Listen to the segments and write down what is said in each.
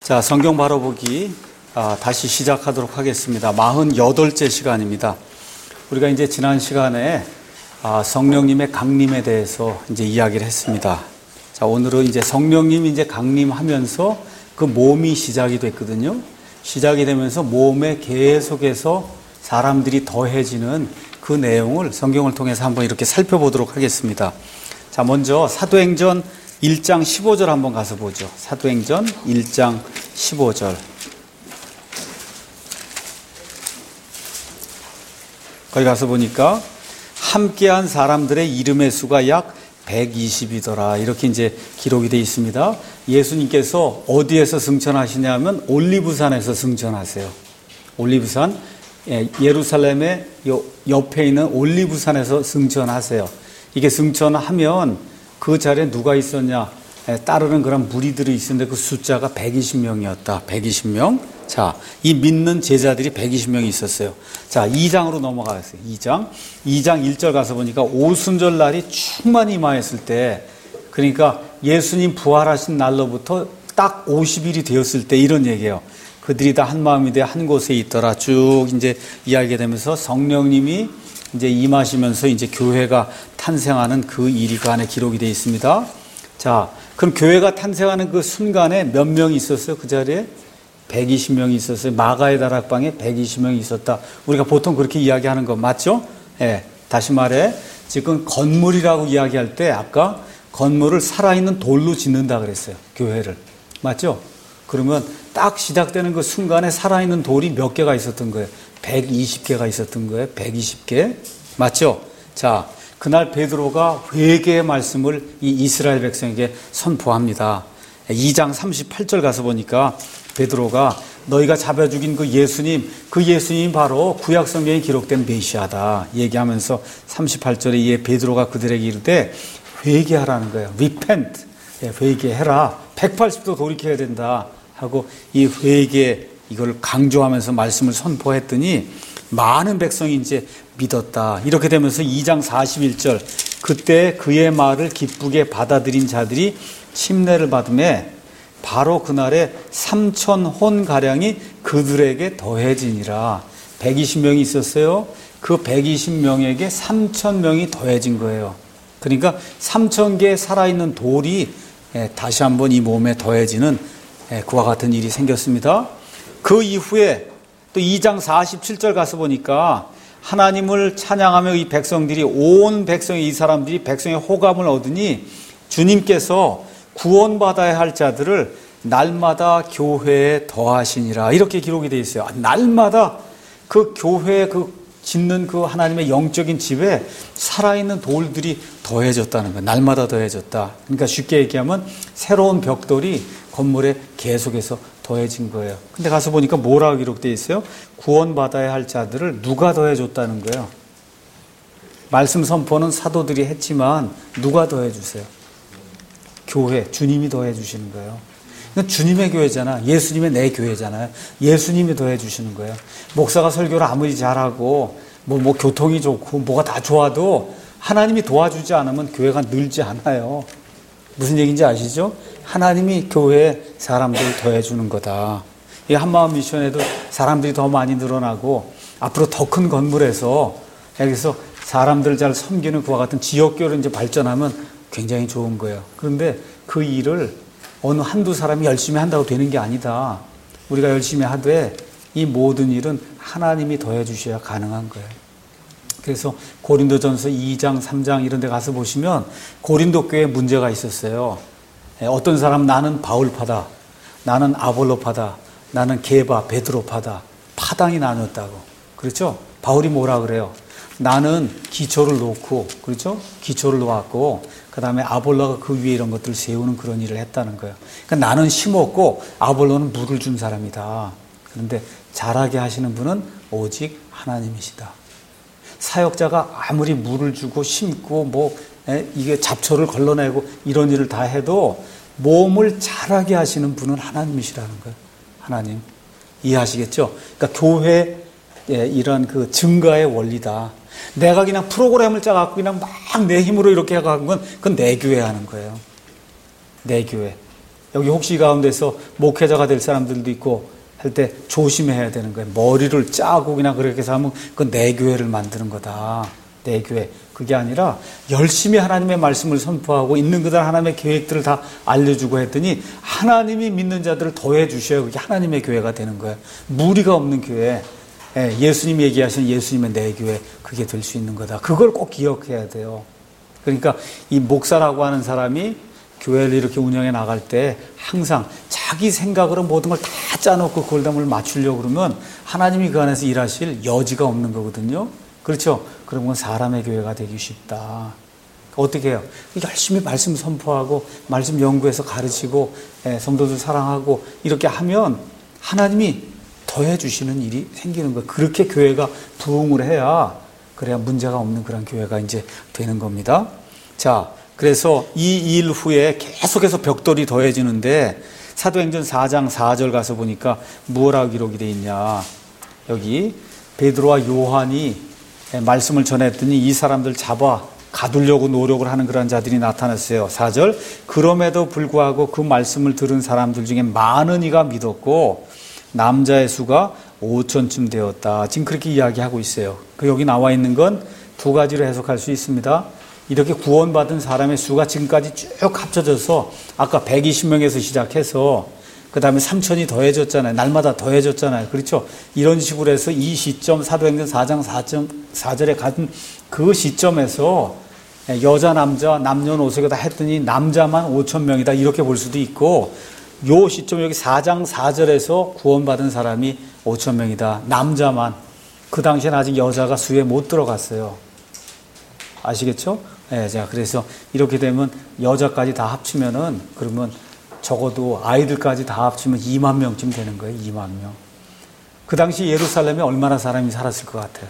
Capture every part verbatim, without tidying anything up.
자, 성경 바로 보기 아, 다시 시작하도록 하겠습니다. 마흔여덟째 시간입니다. 우리가 이제 지난 시간에 아, 성령님의 강림에 대해서 이제 이야기를 했습니다. 자, 오늘은 이제 성령님이 이제 강림하면서 그 몸이 시작이 됐거든요. 시작이 되면서 몸에 계속해서 사람들이 더해지는 그 내용을 성경을 통해서 한번 이렇게 살펴보도록 하겠습니다. 자, 먼저 사도행전 일 장 십오 절 한번 가서 보죠. 사도행전 일 장 십오 절. 거기 가서 보니까 함께한 사람들의 이름의 수가 약 백이십이더라. 이렇게 이제 기록이 되어 있습니다. 예수님께서 어디에서 승천하시냐면 올리브산에서 승천하세요. 올리브산, 예루살렘의 옆에 있는 올리브산에서 승천하세요. 이게 승천하면 그 자리에 누가 있었냐? 따르는 그런 무리들이 있었는데 그 숫자가 백이십 명이었다. 백이십 명. 자, 이 믿는 제자들이 백이십 명이 있었어요. 자, 이 장으로 넘어가겠어요. 이 장. 이 장 일 절 가서 보니까 오순절 날이 충만히 임하였을 때, 그러니까 예수님 부활하신 날로부터 딱 오십 일이 되었을 때 이런 얘기예요. 그들이 다 한 마음이 돼 한 곳에 있더라. 쭉 이제 이야기가 되면서 성령님이 이제 임하시면서 이제 교회가 탄생하는 그 일이 그 안에 기록이 되어 있습니다. 자, 그럼 교회가 탄생하는 그 순간에 몇 명이 있었어요? 그 자리에? 백이십 명이 있었어요. 마가의 다락방에 백이십 명이 있었다. 우리가 보통 그렇게 이야기하는 거 맞죠? 예. 다시 말해, 지금 건물이라고 이야기할 때 아까 건물을 살아있는 돌로 짓는다 그랬어요. 교회를. 맞죠? 그러면 딱 시작되는 그 순간에 살아있는 돌이 몇 개가 있었던 거예요? 백이십 개가 있었던 거예요. 백이십 개. 맞죠? 자, 그날 베드로가 회개의 말씀을 이 이스라엘 백성에게 선포합니다. 이 장 삼십팔 절 가서 보니까 베드로가 너희가 잡아 죽인 그 예수님, 그 예수님이 바로 구약 성경에 기록된 메시아다 얘기하면서 삼십팔 절에 이에 베드로가 그들에게 이르되 회개하라는 거예요. repent. 회개해라. 백팔십 도 돌이켜야 된다 하고 이 회개 이걸 강조하면서 말씀을 선포했더니 많은 백성이 이제 믿었다. 이렇게 되면서 이 장 사십일 절 그때 그의 말을 기쁘게 받아들인 자들이 침례를 받음에 바로 그날에 삼천 혼가량이 그들에게 더해지니라. 백이십 명이 있었어요. 그 백이십 명에게 삼천 명이 더해진 거예요. 그러니까 삼천 개의 살아있는 돌이 다시 한번 이 몸에 더해지는 그와 같은 일이 생겼습니다. 그 이후에 또 이 장 사십칠 절 가서 보니까 하나님을 찬양하며 이 백성들이 온 백성이 이 사람들이 백성의 호감을 얻으니 주님께서 구원받아야 할 자들을 날마다 교회에 더하시니라. 이렇게 기록이 되어 있어요. 날마다 그 교회에 그 짓는 그 하나님의 영적인 집에 살아있는 돌들이 더해졌다는 거예요. 날마다 더해졌다. 그러니까 쉽게 얘기하면 새로운 벽돌이 건물에 계속해서 더해진 거예요. 근데 가서 보니까 뭐라고 기록되어 있어요? 구원받아야 할 자들을 누가 더해줬다는 거예요. 말씀 선포는 사도들이 했지만 누가 더해주세요? 교회, 주님이 더해주시는 거예요. 주님의 교회잖아. 예수님의 내 교회잖아요. 예수님이 더해주시는 거예요. 목사가 설교를 아무리 잘하고 뭐, 뭐 교통이 좋고 뭐가 다 좋아도 하나님이 도와주지 않으면 교회가 늘지 않아요. 무슨 얘기인지 아시죠? 하나님이 교회에 사람들을 더해주는 거다. 이 한마음 미션에도 사람들이 더 많이 늘어나고 앞으로 더 큰 건물에서 여기서 사람들 잘 섬기는 그와 같은 지역교회로 이제 발전하면 굉장히 좋은 거예요. 그런데 그 일을 어느 한두 사람이 열심히 한다고 되는 게 아니다. 우리가 열심히 하되 이 모든 일은 하나님이 더해 주셔야 가능한 거예요. 그래서 고린도전서 이 장, 삼 장 이런 데 가서 보시면 고린도 교회에 문제가 있었어요. 어떤 사람 나는 바울파다, 나는 아볼로파다, 나는 게바, 베드로파다. 파당이 나눴다고. 그렇죠? 바울이 뭐라 그래요? 나는 기초를 놓고, 그렇죠? 기초를 놓았고, 그 다음에 아볼로가 그 위에 이런 것들을 세우는 그런 일을 했다는 거예요. 그러니까 나는 심었고, 아볼로는 물을 준 사람이다. 그런데 잘하게 하시는 분은 오직 하나님이시다. 사역자가 아무리 물을 주고 심고, 뭐, 에, 이게 잡초를 걸러내고 이런 일을 다 해도 몸을 잘하게 하시는 분은 하나님이시라는 거예요. 하나님. 이해하시겠죠? 그러니까 교회 예, 이런 그 증가의 원리다. 내가 그냥 프로그램을 짜갖고 그냥 막 내 힘으로 이렇게 해갖고 건 그건 내 교회 하는 거예요. 내 교회. 여기 혹시 가운데서 목회자가 될 사람들도 있고 할 때 조심해야 되는 거예요. 머리를 짜고 그냥 그렇게 해서 하면 그건 내 교회를 만드는 거다. 내 교회. 그게 아니라 열심히 하나님의 말씀을 선포하고 있는 그대로 하나님의 계획들을 다 알려주고 했더니 하나님이 믿는 자들을 더해 주셔야 그게 하나님의 교회가 되는 거예요. 무리가 없는 교회. 예수님이 얘기하신 예수님의 내 교회, 그게 될 수 있는 거다. 그걸 꼭 기억해야 돼요. 그러니까 이 목사라고 하는 사람이 교회를 이렇게 운영해 나갈 때 항상 자기 생각으로 모든 걸 다 짜놓고 그걸 다 맞추려고 그러면 하나님이 그 안에서 일하실 여지가 없는 거거든요. 그렇죠? 그러면 사람의 교회가 되기 쉽다. 어떻게 해요? 열심히 말씀 선포하고 말씀 연구해서 가르치고 성도들 사랑하고 이렇게 하면 하나님이 더해 주시는 일이 생기는 거예요. 그렇게 교회가 부흥을 해야 그래야 문제가 없는 그런 교회가 이제 되는 겁니다. 자, 그래서 이 일 후에 계속해서 벽돌이 더해지는데 사도행전 사 장 사 절 가서 보니까 무엇라고 기록이 되어 있냐. 여기 베드로와 요한이 말씀을 전했더니 이 사람들 잡아 가두려고 노력을 하는 그런 자들이 나타났어요. 사 절 그럼에도 불구하고 그 말씀을 들은 사람들 중에 많은 이가 믿었고 남자의 수가 오천쯤 되었다. 지금 그렇게 이야기하고 있어요. 그 여기 나와 있는 건 두 가지로 해석할 수 있습니다. 이렇게 구원받은 사람의 수가 지금까지 쭉 합쳐져서 아까 백이십 명에서 시작해서 그 다음에 삼천이 더해졌잖아요. 날마다 더해졌잖아요. 그렇죠? 이런 식으로 해서 이 시점 사도행전 사 장 사 절에 같은 그 시점에서 여자 남자 남녀노소가 다 했더니 남자만 오천 명이다 이렇게 볼 수도 있고 요 시점 여기 사 장 사 절에서 구원받은 사람이 오천 명이다. 남자만. 그 당시에는 아직 여자가 수에 못 들어갔어요. 아시겠죠? 네, 자, 그래서 이렇게 되면 여자까지 다 합치면은 그러면 적어도 아이들까지 다 합치면 이만 명쯤 되는 거예요. 이만 명. 그 당시 예루살렘에 얼마나 사람이 살았을 것 같아요?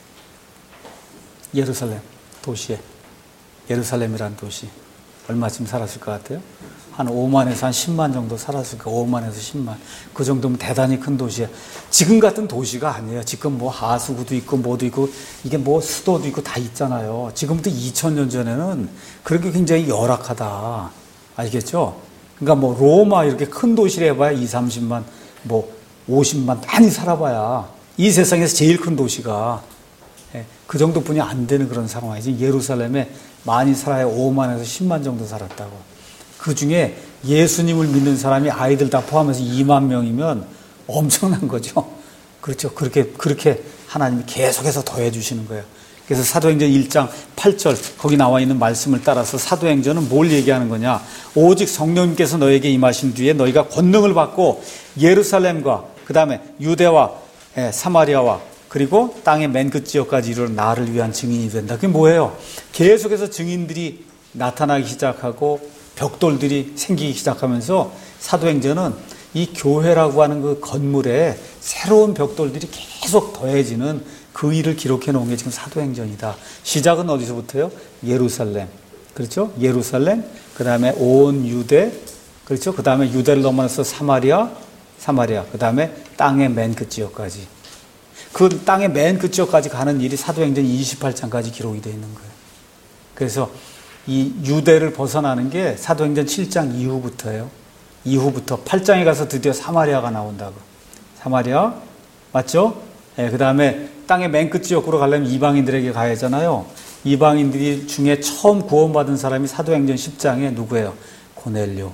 예루살렘 도시에. 예루살렘이라는 도시. 얼마쯤 살았을 것 같아요? 한 오만에서 한 십만 정도 살았을 거예요. 오만에서 십만. 그 정도면 대단히 큰 도시예요. 지금 같은 도시가 아니에요. 지금 뭐 하수구도 있고 뭐도 있고 이게 뭐 수도도 있고 다 있잖아요. 지금부터 이천 년 전에는 그렇게 굉장히 열악하다. 알겠죠? 그러니까 뭐 로마 이렇게 큰 도시를 해봐야 이삼십만, 뭐 오십만 많이 살아봐야 이 세상에서 제일 큰 도시가 그 정도뿐이 안 되는 그런 상황이지. 예루살렘에 많이 살아야 오만에서 십만 정도 살았다고. 그 중에 예수님을 믿는 사람이 아이들 다 포함해서 이만 명이면 엄청난 거죠. 그렇죠. 그렇게, 그렇게 하나님이 계속해서 더해 주시는 거예요. 그래서 사도행전 일 장 팔 절 거기 나와 있는 말씀을 따라서 사도행전은 뭘 얘기하는 거냐. 오직 성령님께서 너에게 임하신 뒤에 너희가 권능을 받고 예루살렘과 그 다음에 유대와 사마리아와 그리고 땅의 맨 끝 지역까지 이르러 나를 위한 증인이 된다. 그게 뭐예요? 계속해서 증인들이 나타나기 시작하고 벽돌들이 생기기 시작하면서 사도행전은 이 교회라고 하는 그 건물에 새로운 벽돌들이 계속 더해지는 그 일을 기록해 놓은 게 지금 사도행전이다. 시작은 어디서부터요? 예루살렘. 그렇죠? 예루살렘. 그 다음에 온 유대. 그렇죠? 그 다음에 유대를 넘어서 사마리아. 사마리아. 그 다음에 땅의 맨 끝 지역까지. 그 땅의 맨 끝 지역까지 가는 일이 사도행전 이십팔 장까지 기록이 되어 있는 거예요. 그래서 이 유대를 벗어나는 게 사도행전 칠 장 이후부터예요. 이후부터 팔 장에 가서 드디어 사마리아가 나온다고. 사마리아 맞죠? 네, 그 다음에 땅의 맨 끝 지역으로 가려면 이방인들에게 가야 하잖아요. 이방인들이 중에 처음 구원받은 사람이 사도행전 십 장에 누구예요? 고넬료.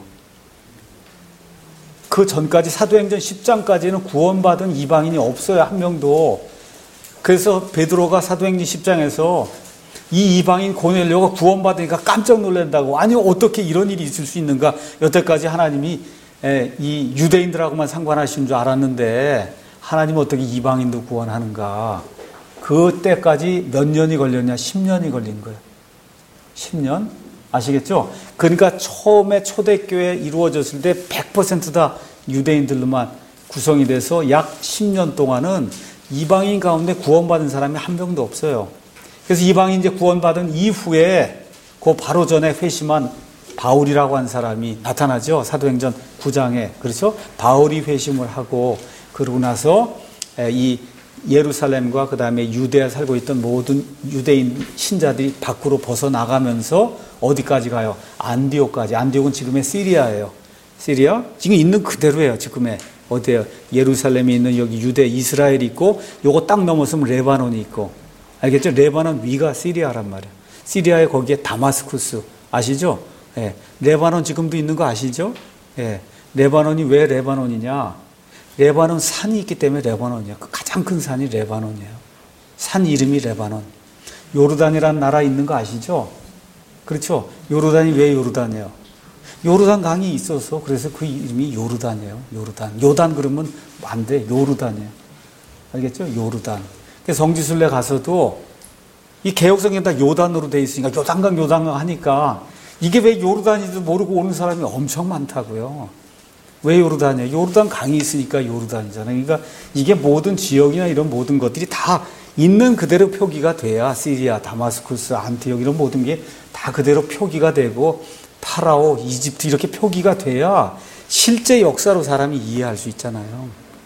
그 전까지 사도행전 십 장까지는 구원받은 이방인이 없어요. 한 명도. 그래서 베드로가 사도행전 십 장에서 이 이방인 고넬료가 구원받으니까 깜짝 놀란다고. 아니 어떻게 이런 일이 있을 수 있는가. 여태까지 하나님이 이 유대인들하고만 상관하신 줄 알았는데 하나님은 어떻게 이방인도 구원하는가. 그때까지 몇 년이 걸렸냐. 십 년이 걸린 거예요. 십 년? 아시겠죠? 그러니까 처음에 초대교회 이루어졌을 때 백 퍼센트 다 유대인들로만 구성이 돼서 약 십 년 동안은 이방인 가운데 구원받은 사람이 한 명도 없어요. 그래서 이방인 이제 구원받은 이후에 그 바로 전에 회심한 바울이라고 한 사람이 나타나죠. 사도행전 구 장에. 그렇죠? 바울이 회심을 하고 그러고 나서 이 예루살렘과 그 다음에 유대에 살고 있던 모든 유대인 신자들이 밖으로 벗어나가면서 어디까지 가요? 안디옥까지. 안디옥은 지금의 시리아예요. 시리아? 지금 있는 그대로예요. 지금의 어디에요? 예루살렘에 있는 여기 유대, 이스라엘이 있고 요거 딱 넘어서면 레바논이 있고 알겠죠? 레바논 위가 시리아란 말이에요. 시리아에 거기에 다마스쿠스 아시죠? 예. 레바논 지금도 있는 거 아시죠? 예. 레바논이 왜 레바논이냐? 레바논 산이 있기 때문에 레바논이에요. 그 가장 큰 산이 레바논이에요. 산 이름이 레바논. 요르단이라는 나라 있는 거 아시죠? 그렇죠? 요르단이 왜 요르단이에요? 요르단 강이 있어서 그래서 그 이름이 요르단이에요. 요르단. 요단 그러면 안 돼. 요르단이에요. 알겠죠? 요르단. 그래서 성지순례 가서도 이 개혁성경 다 요단으로 돼 있으니까 요단강 요단강 하니까 이게 왜 요르단인지도 모르고 오는 사람이 엄청 많다고요. 왜 요르단이에요? 요르단 강이 있으니까 요르단이잖아요. 그러니까 이게 모든 지역이나 이런 모든 것들이 다 있는 그대로 표기가 돼야 시리아, 다마스쿠스, 안티옥 이런 모든 게 다 그대로 표기가 되고 파라오, 이집트 이렇게 표기가 돼야 실제 역사로 사람이 이해할 수 있잖아요.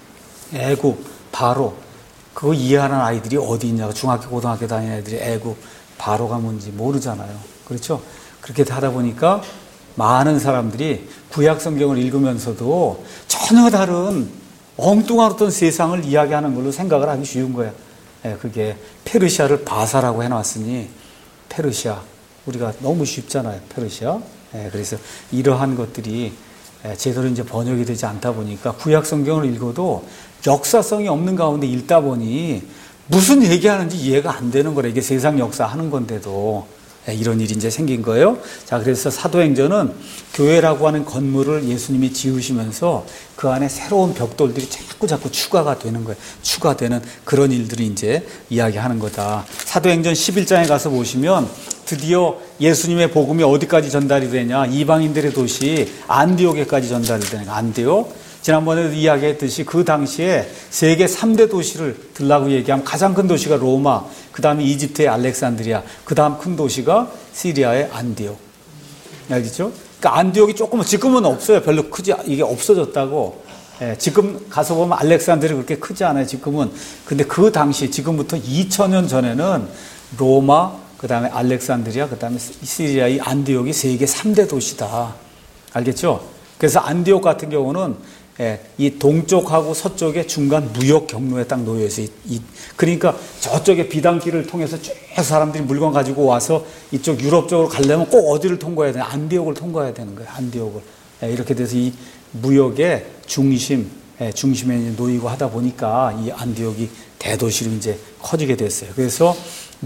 애굽, 바로 그거 이해하는 아이들이 어디 있냐고 중학교, 고등학교 다니는 애들이 애굽, 바로가 뭔지 모르잖아요. 그렇죠? 그렇게 하다 보니까 많은 사람들이 구약 성경을 읽으면서도 전혀 다른 엉뚱한 어떤 세상을 이야기하는 걸로 생각을 하기 쉬운 거예요. 예, 그게 페르시아를 바사라고 해놨으니 페르시아 우리가 너무 쉽잖아요. 페르시아. 예, 그래서 이러한 것들이 제대로 이제 번역이 되지 않다 보니까 구약 성경을 읽어도 역사성이 없는 가운데 읽다 보니 무슨 얘기하는지 이해가 안 되는 거래. 이게 세상 역사 하는 건데도 이런 일이 이제 생긴 거예요. 자, 그래서 사도행전은 교회라고 하는 건물을 예수님이 지으시면서 그 안에 새로운 벽돌들이 자꾸 자꾸 추가가 되는 거예요. 추가되는 그런 일들이 이제 이야기하는 거다. 사도행전 십일 장에 가서 보시면 드디어 예수님의 복음이 어디까지 전달이 되냐? 이방인들의 도시 안디옥에까지 전달이 되는 거예요. 안디옥. 지난번에도 이야기했듯이 그 당시에 세계 삼 대 도시를 들라고 얘기하면 가장 큰 도시가 로마, 그 다음에 이집트의 알렉산드리아, 그 다음 큰 도시가 시리아의 안디옥. 알겠죠? 그러니까 안디옥이 조금, 지금은 없어요. 별로 크지, 이게 없어졌다고. 예, 지금 가서 보면 알렉산드리아 그렇게 크지 않아요. 지금은. 근데 그 당시, 지금부터 이천 년 전에는 로마, 그 다음에 알렉산드리아, 그 다음에 시리아의 안디옥이 세계 삼 대 도시다. 알겠죠? 그래서 안디옥 같은 경우는 예, 이 동쪽하고 서쪽의 중간 무역 경로에 딱 놓여 있어요. 이, 그러니까 저쪽에 비단길을 통해서 쭉 사람들이 물건 가지고 와서 이쪽 유럽 쪽으로 가려면 꼭 어디를 통과해야 되나? 안디옥을 통과해야 되는 거예요. 안디옥을. 예, 이렇게 돼서 이 무역의 중심, 예, 중심에 놓이고 하다 보니까 이 안디옥이 대도시로 이제 커지게 됐어요. 그래서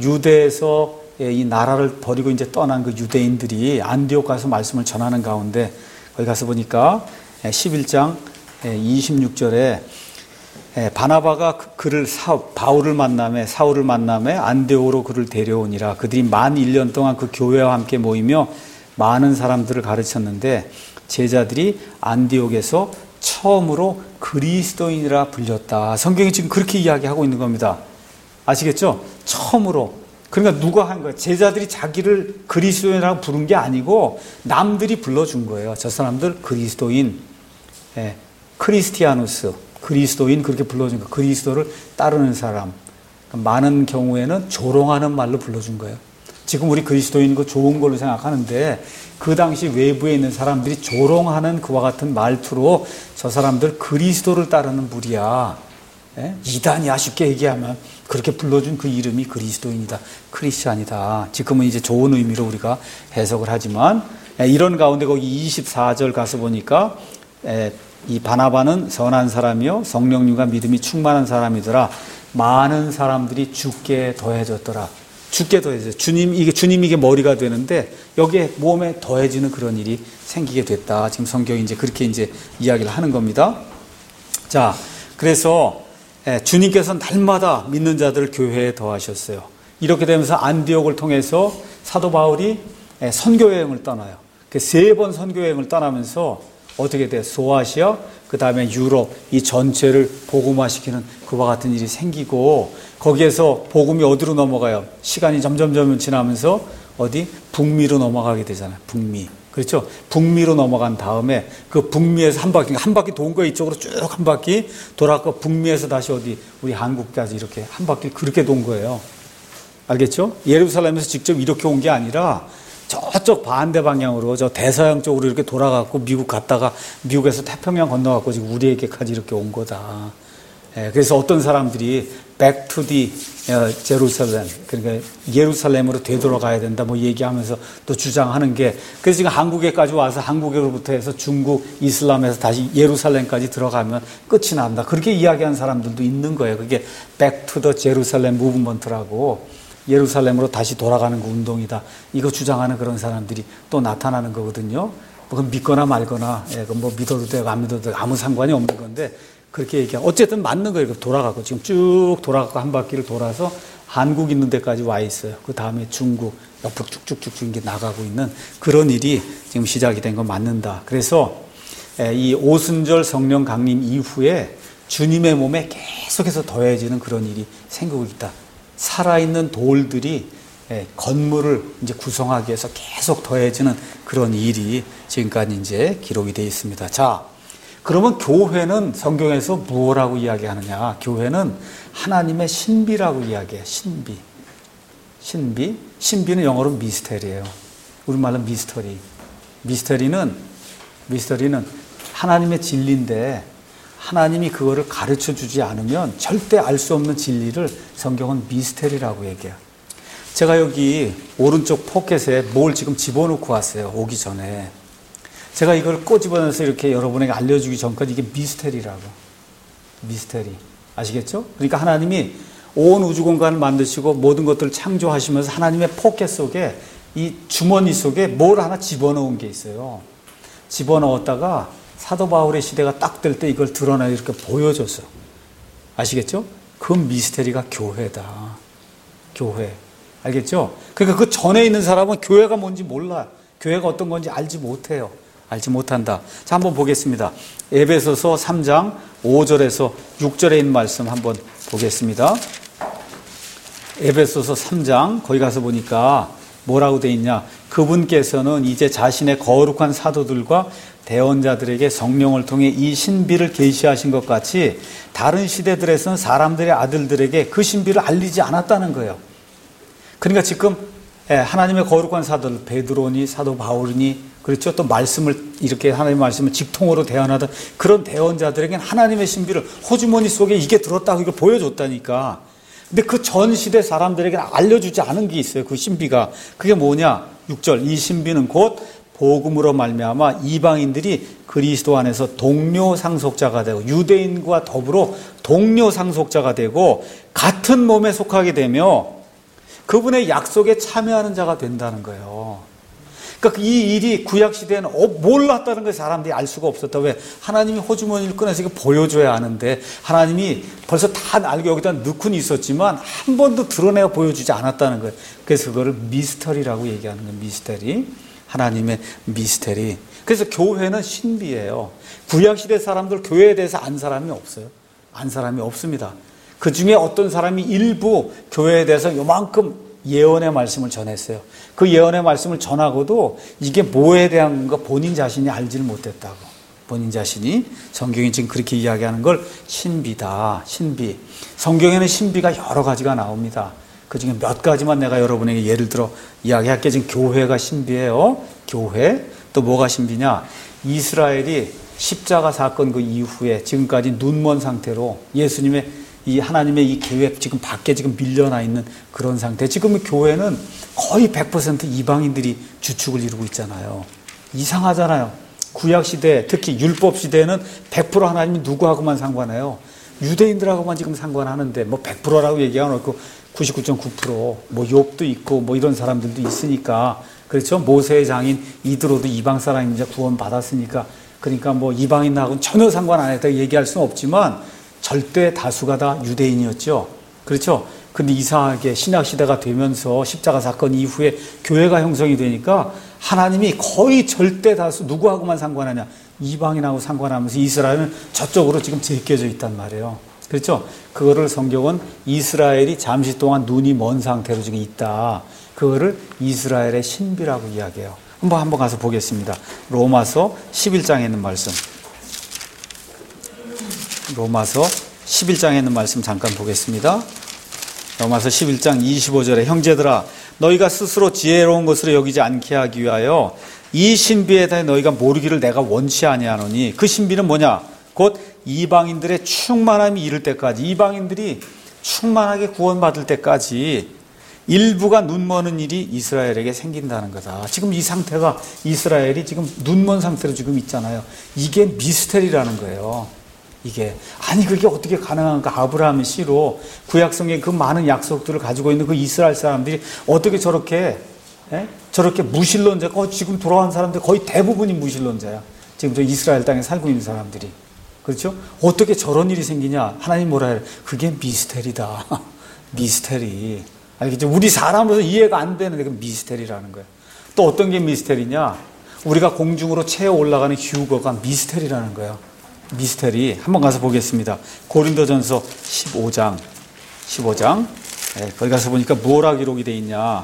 유대에서 예, 이 나라를 버리고 이제 떠난 그 유대인들이 안디옥 가서 말씀을 전하는 가운데 거기 가서 보니까 십일 장 이십육 절에 바나바가 그를 사, 바울을 만남에 사울을 만남에 안디옥으로 그를 데려오니라. 그들이 만 일 년 동안 그 교회와 함께 모이며 많은 사람들을 가르쳤는데 제자들이 안디옥에서 처음으로 그리스도인이라 불렸다. 성경이 지금 그렇게 이야기하고 있는 겁니다. 아시겠죠? 처음으로. 그러니까 누가 한 거예요? 제자들이 자기를 그리스도인이라고 부른 게 아니고 남들이 불러준 거예요. 저 사람들 그리스도인, 예, 크리스티아누스, 그리스도인 그렇게 불러준 거예요. 그리스도를 따르는 사람. 많은 경우에는 조롱하는 말로 불러준 거예요. 지금 우리 그리스도인 거 좋은 걸로 생각하는데 그 당시 외부에 있는 사람들이 조롱하는 그와 같은 말투로 저 사람들 그리스도를 따르는 무리야. 예? 이단이야 쉽게 얘기하면. 그렇게 불러준 그 이름이 그리스도인이다. 크리스찬이다. 지금은 이제 좋은 의미로 우리가 해석을 하지만 이런 가운데 거기 이십사 절 가서 보니까 이 바나바는 선한 사람이요 성령님과 믿음이 충만한 사람이더라. 많은 사람들이 주께 더해졌더라. 주께 더해져. 주님 이게 주님 이게 머리가 되는데 여기에 몸에 더해지는 그런 일이 생기게 됐다. 지금 성경이 이제 그렇게 이제 이야기를 하는 겁니다. 자, 그래서 주님께서 날마다 믿는 자들을 교회에 더하셨어요. 이렇게 되면서 안디옥을 통해서 사도 바울이 선교 여행을 떠나요. 세 번 선교 여행을 떠나면서 어떻게 돼요? 소아시아, 그 다음에 유럽 이 전체를 복음화시키는 그와 같은 일이 생기고 거기에서 복음이 어디로 넘어가요? 시간이 점점점 지나면서 어디? 북미로 넘어가게 되잖아요. 북미. 그렇죠? 북미로 넘어간 다음에 그 북미에서 한 바퀴, 한 바퀴 돈 거 이쪽으로 쭉 한 바퀴 돌았고 북미에서 다시 어디 우리 한국까지 이렇게 한 바퀴 그렇게 돈 거예요. 알겠죠? 예루살렘에서 직접 이렇게 온 게 아니라 저쪽 반대 방향으로 저 대서양 쪽으로 이렇게 돌아갔고 미국 갔다가 미국에서 태평양 건너갔고 지금 우리에게까지 이렇게 온 거다. 예, 그래서 어떤 사람들이 back to the 제루살렘, 그러니까 예루살렘으로 되돌아가야 된다 뭐 얘기하면서 또 주장하는 게, 그래서 지금 한국에까지 와서 한국으로부터 해서 중국 이슬람에서 다시 예루살렘까지 들어가면 끝이 난다, 그렇게 이야기하는 사람들도 있는 거예요. 그게 back to the 제루살렘 무브먼트라고, 예루살렘으로 다시 돌아가는 그 운동이다, 이거 주장하는 그런 사람들이 또 나타나는 거거든요. 뭐 믿거나 말거나, 예, 뭐 믿어도 되고 안 믿어도 되고 아무 상관이 없는 건데, 그렇게 얘기하고 어쨌든 맞는 거예요. 돌아가고 지금 쭉 돌아가고 한 바퀴를 돌아서 한국 있는 데까지 와 있어요. 그 다음에 중국 옆으로 쭉쭉쭉쭉 이게 나가고 있는 그런 일이 지금 시작이 된 건 맞는다. 그래서 이 오순절 성령 강림 이후에 주님의 몸에 계속해서 더해지는 그런 일이 생기고 있다. 살아있는 돌들이 건물을 이제 구성하기 위해서 계속 더해지는 그런 일이 지금까지 이제 기록이 되어 있습니다. 자, 그러면 교회는 성경에서 무엇라고 이야기하느냐? 교회는 하나님의 신비라고 이야기해요. 신비. 신비. 신비는 영어로 미스테리예요. 우리말로 미스터리. 미스터리는, 미스터리는 하나님의 진리인데 하나님이 그거를 가르쳐 주지 않으면 절대 알 수 없는 진리를 성경은 미스테리라고 얘기해요. 제가 여기 오른쪽 포켓에 뭘 지금 집어넣고 왔어요. 오기 전에. 제가 이걸 꼬집어내서 이렇게 여러분에게 알려주기 전까지 이게 미스테리라고. 미스테리. 아시겠죠? 그러니까 하나님이 온 우주 공간을 만드시고 모든 것들을 창조하시면서 하나님의 포켓 속에, 이 주머니 속에 뭘 하나 집어넣은 게 있어요. 집어넣었다가 사도 바울의 시대가 딱 될 때 이걸 드러내 이렇게 보여줬어요. 아시겠죠? 그 미스테리가 교회다. 교회. 알겠죠? 그러니까 그 전에 있는 사람은 교회가 뭔지 몰라. 교회가 어떤 건지 알지 못해요. 알지 못한다. 자, 한번 보겠습니다. 에베소서 삼 장 오 절에서 육 절에 있는 말씀 한번 보겠습니다. 에베소서 삼 장, 거기 가서 보니까 뭐라고 돼 있냐? 그분께서는 이제 자신의 거룩한 사도들과 대언자들에게 성령을 통해 이 신비를 계시하신 것 같이 다른 시대들에서는 사람들의 아들들에게 그 신비를 알리지 않았다는 거예요. 그러니까 지금 하나님의 거룩한 사도들, 베드로니, 사도 바울이니, 그렇죠? 또 말씀을, 이렇게 하나님의 말씀을 직통으로 대언하던 그런 대언자들에게는 하나님의 신비를 호주머니 속에 이게 들었다고 이걸 보여줬다니까. 근데 그 전 시대 사람들에게는 알려주지 않은 게 있어요. 그 신비가. 그게 뭐냐? 육 절. 이 신비는 곧 복음으로 말미암아 이방인들이 그리스도 안에서 동료 상속자가 되고, 유대인과 더불어 동료 상속자가 되고 같은 몸에 속하게 되며 그분의 약속에 참여하는 자가 된다는 거예요. 그러니까 이 일이 구약시대에는 어, 몰랐다는 걸 사람들이 알 수가 없었다. 왜? 하나님이 호주머니를 꺼내서 이거 보여줘야 하는데 하나님이 벌써 다 알고 여기다 넣고는 있었지만 한 번도 드러내어 보여주지 않았다는 거예요. 그래서 그거를 미스터리라고 얘기하는 거예요. 미스터리. 하나님의 미스터리. 그래서 교회는 신비예요. 구약시대 사람들 교회에 대해서 안 사람이 없어요. 안 사람이 없습니다. 그 중에 어떤 사람이 일부 교회에 대해서 요만큼 예언의 말씀을 전했어요. 그 예언의 말씀을 전하고도 이게 뭐에 대한 거 본인 자신이 알지를 못했다고. 본인 자신이. 성경이 지금 그렇게 이야기하는 걸 신비다. 신비. 성경에는 신비가 여러 가지가 나옵니다. 그 중에 몇 가지만 내가 여러분에게 예를 들어 이야기할게. 지금 교회가 신비예요. 교회. 또 뭐가 신비냐? 이스라엘이 십자가 사건 그 이후에 지금까지 눈먼 상태로 예수님의 이 하나님의 이 계획 지금 밖에 지금 밀려나 있는 그런 상태. 지금 교회는 거의 백 퍼센트 이방인들이 주축을 이루고 있잖아요. 이상하잖아요. 구약시대, 특히 율법시대에는 백 퍼센트 하나님이 누구하고만 상관해요? 유대인들하고만 지금 상관하는데, 뭐 백 퍼센트라고 얘기하고 구십구 점 구 퍼센트, 뭐 욥도 있고, 뭐 이런 사람들도 있으니까. 그렇죠? 모세의 장인 이드로도 이방 사람이 이제 구원 받았으니까. 그러니까 뭐 이방인하고는 전혀 상관 안 했다고 얘기할 수는 없지만, 절대 다수가 다 유대인이었죠. 그렇죠? 근데 이상하게 신약시대가 되면서 십자가 사건 이후에 교회가 형성이 되니까 하나님이 거의 절대 다수, 누구하고만 상관하냐? 이방인하고 상관하면서 이스라엘은 저쪽으로 지금 제껴져 있단 말이에요. 그렇죠? 그거를 성경은 이스라엘이 잠시 동안 눈이 먼 상태로 지금 있다. 그거를 이스라엘의 신비라고 이야기해요. 한번 한번 가서 보겠습니다. 로마서 십일 장에 있는 말씀. 로마서 십일 장에 있는 말씀 잠깐 보겠습니다. 로마서 십일 장 이십오 절에 형제들아 너희가 스스로 지혜로운 것으로 여기지 않게 하기 위하여 이 신비에 대해 너희가 모르기를 내가 원치 아니하노니 그 신비는 뭐냐? 곧 이방인들의 충만함이 이를 때까지, 이방인들이 충만하게 구원받을 때까지 일부가 눈머는 일이 이스라엘에게 생긴다는 거다. 지금 이 상태가, 이스라엘이 지금 눈먼 상태로 지금 있잖아요. 이게 미스테리라는 거예요. 이게 아니 그게 어떻게 가능한가? 아브라함의 씨로 구약성에 그 많은 약속들을 가지고 있는 그 이스라엘 사람들이 어떻게 저렇게 에? 저렇게 무신론자가 어, 지금 돌아온 사람들 거의 대부분이 무신론자야. 지금 저 이스라엘 땅에 살고 있는 사람들이. 그렇죠? 어떻게 저런 일이 생기냐? 하나님 뭐라 해요? 그게 미스테리다. 미스테리. 알겠죠? 우리 사람으로서 이해가 안 되는데 그 미스테리라는 거예요. 또 어떤 게 미스테리냐? 우리가 공중으로 채워 올라가는 휴거가 미스테리라는 거예요. 미스테리. 한번 가서 보겠습니다. 고린도전서 십오 장. 십오 장. 네, 거기 가서 보니까 뭐라 기록이 되어 있냐?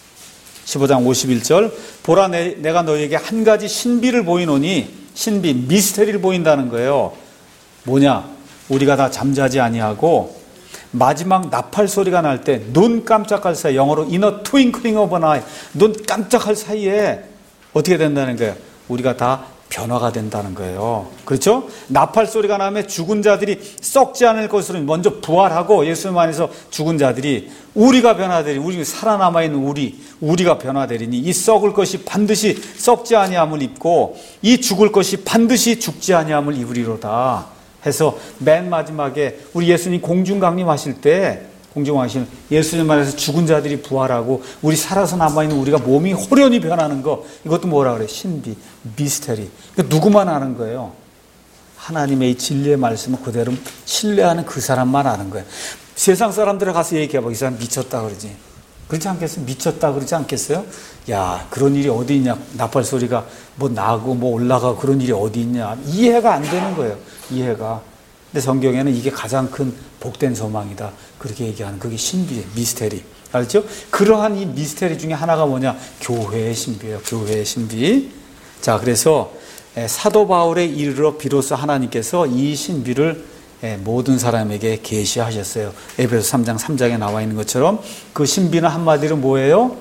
십오 장 오십일 절. 보라 내, 내가 너희에게 한 가지 신비를 보이노니, 신비, 미스테리를 보인다는 거예요. 뭐냐? 우리가 다 잠자지 아니하고 마지막 나팔 소리가 날 때 눈 깜짝할 사이, 영어로 in a twinkling of an eye, 눈 깜짝할 사이에 어떻게 된다는 거예요? 우리가 다 변화가 된다는 거예요. 그렇죠? 나팔 소리가 나면 죽은 자들이 썩지 않을 것으로 먼저 부활하고, 예수님 안에서 죽은 자들이 우리가 변화되리, 우리 살아남아 있는 우리, 우리가 변화되리니 이 썩을 것이 반드시 썩지 아니함을 입고 이 죽을 것이 반드시 죽지 아니함을 입으리로다 해서 맨 마지막에 우리 예수님 공중 강림하실 때, 공중 강림하시는 예수님 안에서 죽은 자들이 부활하고 우리 살아서 남아있는 우리가 몸이 호련히 변하는 거, 이것도 뭐라 그래? 신비, 미스테리. 누구만 아는 거예요? 하나님의 이 진리의 말씀을 그대로 신뢰하는 그 사람만 아는 거예요. 세상 사람들에 가서 얘기해봐. 이 사람 미쳤다 그러지. 그렇지 않겠어요? 미쳤다 그러지 않겠어요? 야, 그런 일이 어디 있냐? 나팔 소리가 뭐 나고 뭐 올라가고 그런 일이 어디 있냐? 이해가 안 되는 거예요. 이해가. 근데 성경에는 이게 가장 큰 복된 소망이다. 그렇게 얘기하는, 그게 신비예요. 미스테리. 알죠? 그러한 이 미스테리 중에 하나가 뭐냐? 교회의 신비예요. 교회의 신비. 자, 그래서 사도 바울에 이르러 비로소 하나님께서 이 신비를 모든 사람에게 계시하셨어요. 에베소 삼 장 삼 장에 나와 있는 것처럼 그 신비는 한마디로 뭐예요?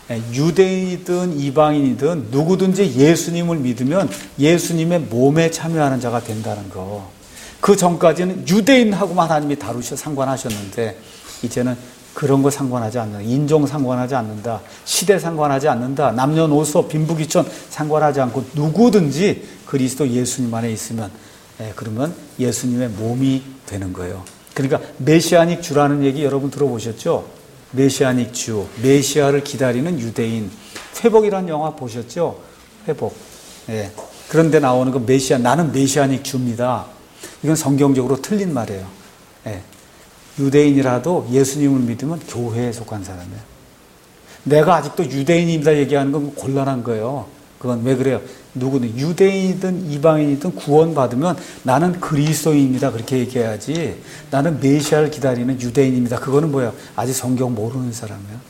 유대인이든 이방인이든 누구든지 예수님을 믿으면 예수님의 몸에 참여하는 자가 된다는 거. 그 전까지는 유대인하고만 하나님이 다루셔 상관하셨는데 이제는 그런 거 상관하지 않는다. 인종 상관하지 않는다. 시대 상관하지 않는다. 남녀노소 빈부귀천 상관하지 않고 누구든지 그리스도 예수님 안에 있으면, 예, 그러면 예수님의 몸이 되는 거예요. 그러니까 메시아닉 주라는 얘기 여러분 들어보셨죠? 메시아닉 주, 메시아를 기다리는 유대인. 회복이라는 영화 보셨죠? 회복. 예. 그런데 나오는 그 메시아, 나는 메시아닉 주입니다. 이건 성경적으로 틀린 말이에요. 예. 유대인이라도 예수님을 믿으면 교회에 속한 사람이에요. 내가 아직도 유대인입니다 얘기하는 건 곤란한 거예요. 그건 왜 그래요? 누구든 유대인이든 이방인이든 구원받으면 나는 그리스도인입니다 그렇게 얘기해야지, 나는 메시아를 기다리는 유대인입니다, 그거는 뭐예요? 아직 성경 모르는 사람이에요.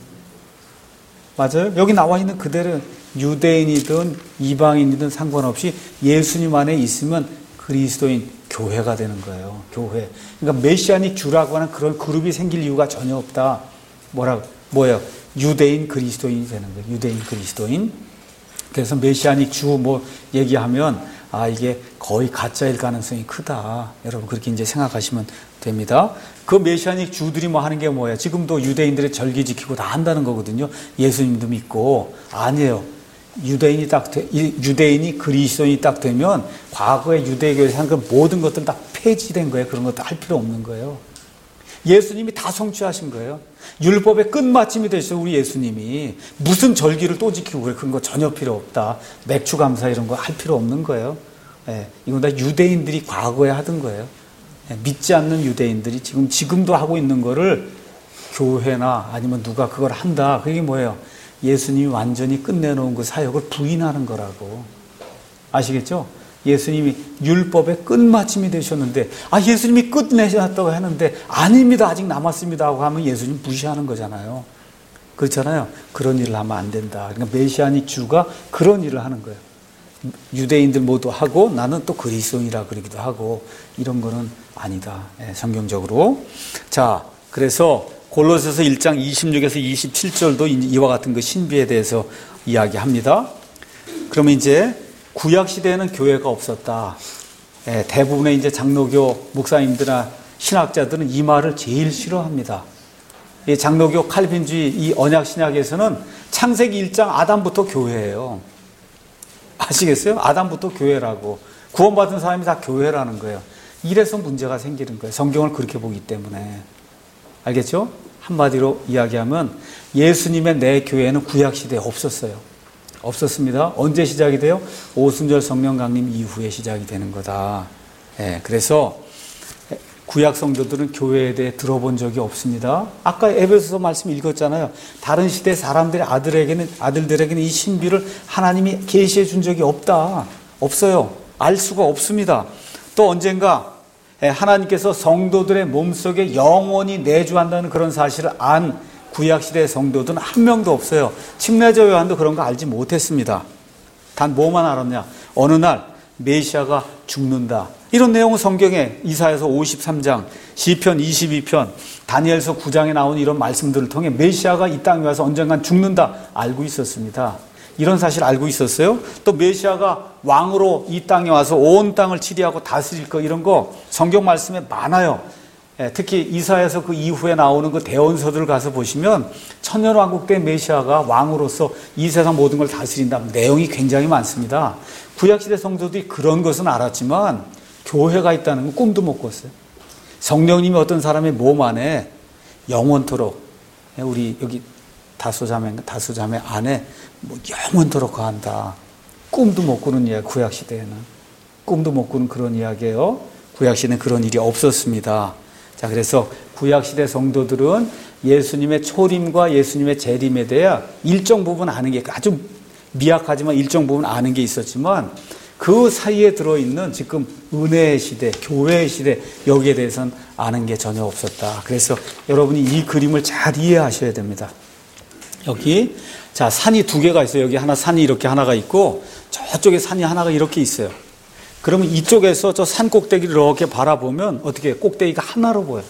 맞아요? 여기 나와 있는 그대로 유대인이든 이방인이든 상관없이 예수님 안에 있으면 그리스도인, 교회가 되는 거예요. 교회. 그러니까 메시아닉 주라고 하는 그런 그룹이 생길 이유가 전혀 없다. 뭐라고? 뭐예요? 유대인 그리스도인이 되는 거예요. 유대인 그리스도인. 그래서 메시아닉 주 뭐 얘기하면 아 이게 거의 가짜일 가능성이 크다. 여러분 그렇게 이제 생각하시면 됩니다. 그 메시아닉 주들이 뭐 하는 게 뭐예요? 지금도 유대인들의 절기 지키고 다 한다는 거거든요. 예수님도 믿고. 아니에요. 유대인이 딱 되, 유대인이 그리스도인이 딱 되면 과거의 유대교에서 한 그 모든 것들은 다 폐지된 거예요. 그런 것도 할 필요 없는 거예요. 예수님이 다 성취하신 거예요. 율법의 끝마침이 되셔서 우리 예수님이 무슨 절기를 또 지키고 그래, 그런 거 전혀 필요 없다. 맥주 감사 이런 거 할 필요 없는 거예요. 예, 이건 다 유대인들이 과거에 하던 거예요. 예, 믿지 않는 유대인들이 지금 지금도 하고 있는 거를 교회나 아니면 누가 그걸 한다. 그게 뭐예요? 예수님이 완전히 끝내놓은 그 사역을 부인하는 거라고. 아시겠죠? 예수님이 율법의 끝마침이 되셨는데, 아, 예수님이 끝내셨다고 하는데, 아닙니다. 아직 남았습니다. 하고 하면 예수님 무시하는 거잖아요. 그렇잖아요. 그런 일을 하면 안 된다. 그러니까 메시아닉 주가 그런 일을 하는 거예요. 유대인들 모두 하고, 나는 또 그리스도인이라 그러기도 하고, 이런 거는 아니다. 예, 성경적으로. 자, 그래서 골로새서 일 장 이십육에서 이십칠 절도 이와 같은 그 신비에 대해서 이야기합니다. 그러면 이제 구약 시대에는 교회가 없었다. 예, 대부분의 이제 장로교 목사님들이나 신학자들은 이 말을 제일 싫어합니다. 이 장로교 칼빈주의 이 언약 신약에서는 창세기 일 장 아담부터 교회예요. 아시겠어요? 아담부터 교회라고. 구원받은 사람이 다 교회라는 거예요. 이래서 문제가 생기는 거예요. 성경을 그렇게 보기 때문에. 알겠죠? 한마디로 이야기하면 예수님의 내 교회는 구약시대에 없었어요. 없었습니다. 언제 시작이 돼요? 오순절 성령 강림 이후에 시작이 되는 거다. 예, 그래서 구약 성도들은 교회에 대해 들어본 적이 없습니다. 아까 에베소서 말씀 읽었잖아요. 다른 시대 사람들의 아들에게는, 아들들에게는 이 신비를 하나님이 계시해 준 적이 없다. 없어요. 알 수가 없습니다. 또 언젠가 하나님께서 성도들의 몸속에 영원히 내주한다는 그런 사실을 안 구약시대 성도들은 한 명도 없어요. 침례자 요한도 그런 거 알지 못했습니다. 단 뭐만 알았냐? 어느 날 메시아가 죽는다. 이런 내용은 성경에 이사야서 오십삼 장, 시편 이십이 편, 다니엘서 구 장에 나오는 이런 말씀들을 통해 메시아가 이 땅에 와서 언젠간 죽는다 알고 있었습니다. 이런 사실 알고 있었어요. 또 메시아가 왕으로 이 땅에 와서 온 땅을 치리하고 다스릴 거, 이런 거 성경 말씀에 많아요. 특히 이사야서 그 이후에 나오는 그 대언서들을 가서 보시면 천년왕국 때 메시아가 왕으로서 이 세상 모든 걸 다스린다. 내용이 굉장히 많습니다. 구약시대 성도들이 그런 것은 알았지만 교회가 있다는 건 꿈도 못 꿨어요. 성령님이 어떤 사람의 몸 안에 영원토록, 우리 여기 다소자매, 다소자매 안에 뭐 영원토록 거한다. 꿈도 못 꾸는 이야기, 구약시대에는. 꿈도 못 꾸는 그런 이야기예요. 구약시대는 그런 일이 없었습니다. 자, 그래서 구약시대 성도들은 예수님의 초림과 예수님의 재림에 대해 일정 부분 아는 게, 아주 미약하지만 일정 부분 아는 게 있었지만 그 사이에 들어있는 지금 은혜의 시대, 교회의 시대, 여기에 대해서는 아는 게 전혀 없었다. 그래서 여러분이 이 그림을 잘 이해하셔야 됩니다. 여기, 자, 산이 두 개가 있어요. 여기 하나, 산이 이렇게 하나가 있고 저쪽에 산이 하나가 이렇게 있어요. 그러면 이쪽에서 저 산 꼭대기를 이렇게 바라보면 어떻게 꼭대기가 하나로 보여요.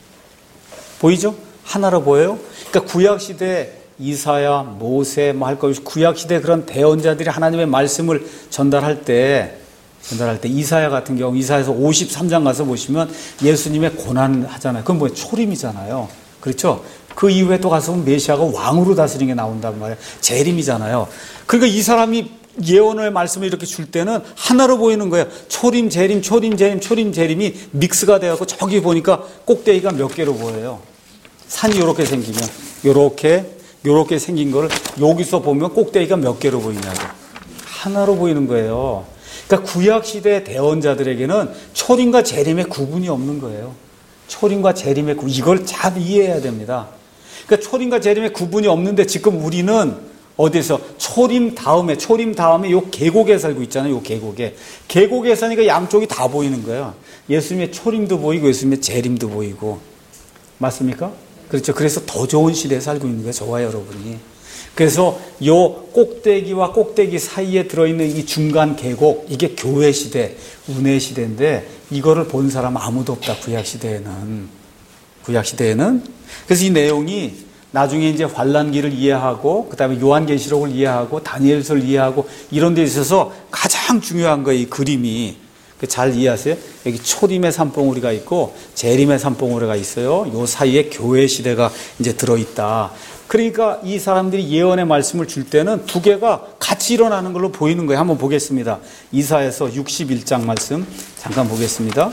보이죠? 하나로 보여요. 그러니까 구약시대 이사야, 모세 뭐 할 거 없이 구약시대 그런 대언자들이 하나님의 말씀을 전달할 때 전달할 때 이사야 같은 경우 이사야서 오십삼 장 가서 보시면 예수님의 고난 하잖아요. 그건 뭐예요? 초림이잖아요. 그렇죠? 그 이후에 또 가서 보면 메시아가 왕으로 다스리는 게 나온단 말이에요. 재림이잖아요. 그러니까 이 사람이 예언의 말씀을 이렇게 줄 때는 하나로 보이는 거예요. 초림, 재림, 초림, 재림, 초림, 재림이 믹스가 되어서 저기 보니까 꼭대기가 몇 개로 보여요. 산이 이렇게 생기면 이렇게 이렇게 생긴 거를 여기서 보면 꼭대기가 몇 개로 보이냐고. 하나로 보이는 거예요. 그러니까 구약시대 대언자들에게는 초림과 재림의 구분이 없는 거예요. 초림과 재림의 구분, 이걸 잘 이해해야 됩니다. 그러니까 초림과 재림의 구분이 없는데 지금 우리는 어디서 초림 다음에 초림 다음에 요 계곡에 살고 있잖아요. 요 계곡에 계곡에 사니까 양쪽이 다 보이는 거예요. 예수님의 초림도 보이고 예수님의 재림도 보이고. 맞습니까? 그렇죠. 그래서 더 좋은 시대에 살고 있는 거예요. 저와 여러분이. 그래서 요 꼭대기와 꼭대기 사이에 들어있는 이 중간 계곡, 이게 교회 시대, 은혜 시대인데 이거를 본 사람 아무도 없다. 구약 시대에는. 구약 시대에는. 그래서 이 내용이 나중에 이제 환란기를 이해하고 그다음에 요한계시록을 이해하고 다니엘서를 이해하고 이런 데 있어서 가장 중요한 거예요. 이 그림이. 잘 이해하세요? 여기 초림의 산봉우리가 있고 재림의 산봉우리가 있어요. 요 사이에 교회 시대가 이제 들어있다. 그러니까 이 사람들이 예언의 말씀을 줄 때는 두 개가 같이 일어나는 걸로 보이는 거예요. 한번 보겠습니다. 이사야서 육십일 장 말씀 잠깐 보겠습니다.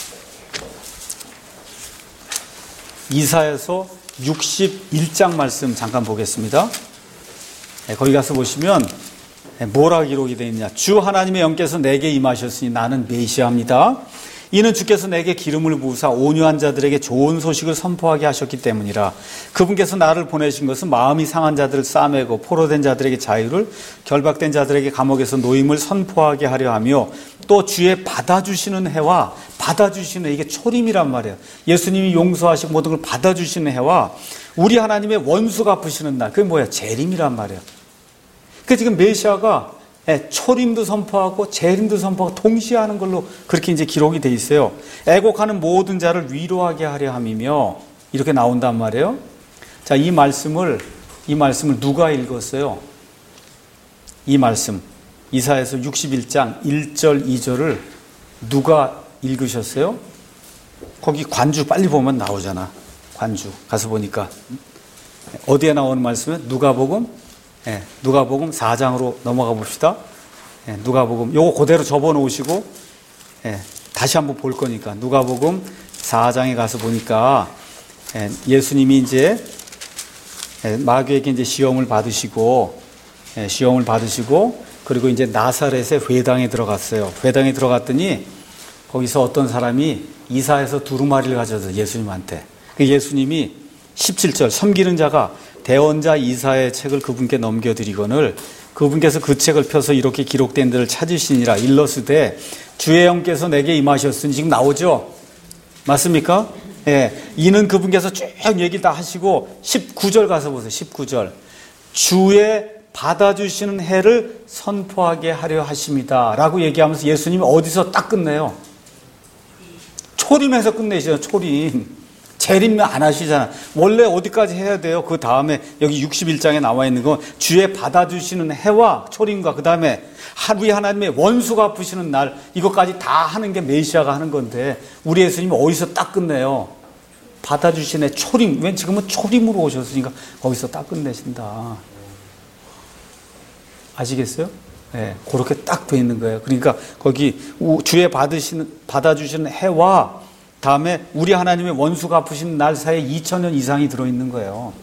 이사야서 육십일 장 말씀 잠깐 보겠습니다. 네, 거기 가서 보시면 뭐라 기록이 되어 있냐. 주 하나님의 영께서 내게 임하셨으니 나는 메시아입니다. 이는 주께서 내게 기름을 부으사 온유한 자들에게 좋은 소식을 선포하게 하셨기 때문이라. 그분께서 나를 보내신 것은 마음이 상한 자들을 싸매고 포로된 자들에게 자유를, 결박된 자들에게 감옥에서 노임을 선포하게 하려 하며, 또 주의 받아주시는 해와, 받아주시는 해, 이게 초림이란 말이에요. 예수님이 용서하시고 모든 걸 받아주시는 해와 우리 하나님의 원수 갚으시는 날, 그게 뭐야? 재림이란 말이에요. 그 지금 메시아가 초림도 선포하고 재림도 선포하고 동시에 하는 걸로 그렇게 이제 기록이 돼 있어요. 애곡하는 모든 자를 위로하게 하려 함이며, 이렇게 나온단 말이에요. 자, 이 말씀을 이 말씀을 누가 읽었어요? 이 말씀 이사야서 육십일 장 일 절 이 절을 누가 읽으셨어요? 거기 관주 빨리 보면 나오잖아. 관주 가서 보니까 어디에 나오는 말씀은 누가복음, 예, 누가복음 사 장으로 넘어가 봅시다. 예, 누가복음 요거 그대로 접어 놓으시고 예, 다시 한번 볼 거니까 누가복음 사 장에 가서 보니까 예, 예수님이 이제 예, 마귀에게 이제 시험을 받으시고 예, 시험을 받으시고 그리고 이제 나사렛의 회당에 들어갔어요. 회당에 들어갔더니 거기서 어떤 사람이 이사에서 두루마리를 가져서 예수님한테 그 예수님이 십칠 절 섬기는 자가 대언자 이사의 책을 그분께 넘겨드리거늘 그분께서 그 책을 펴서 이렇게 기록된 데를 찾으시니라 일러스되 주의 영께서 내게 임하셨으니 지금 나오죠? 맞습니까? 예, 이는 그분께서 쭉 얘기 다 하시고 십구 절 가서 보세요. 십구 절 주의 받아주시는 해를 선포하게 하려 하십니다 라고 얘기하면서 예수님이 어디서 딱 끝내요? 초림에서 끝내시죠. 초림. 재림은 안 하시잖아. 원래 어디까지 해야 돼요? 그 다음에 여기 육십일 장에 나와 있는 건 주의 받아주시는 해와 초림과 그 다음에 하루에 하나님의 원수 갚으시는 날 이것까지 다 하는 게 메시아가 하는 건데 우리 예수님이 어디서 딱 끝내요? 받아주시는 해 초림. 왜 지금은 초림으로 오셨으니까 거기서 딱 끝내신다. 아시겠어요? 네, 그렇게 딱 돼 있는 거예요. 그러니까 거기 주의 받으시는 받아주시는 해와 다음에 우리 하나님의 원수 갚으신 날 사이에 이천 년 이상이 들어있는 거예요.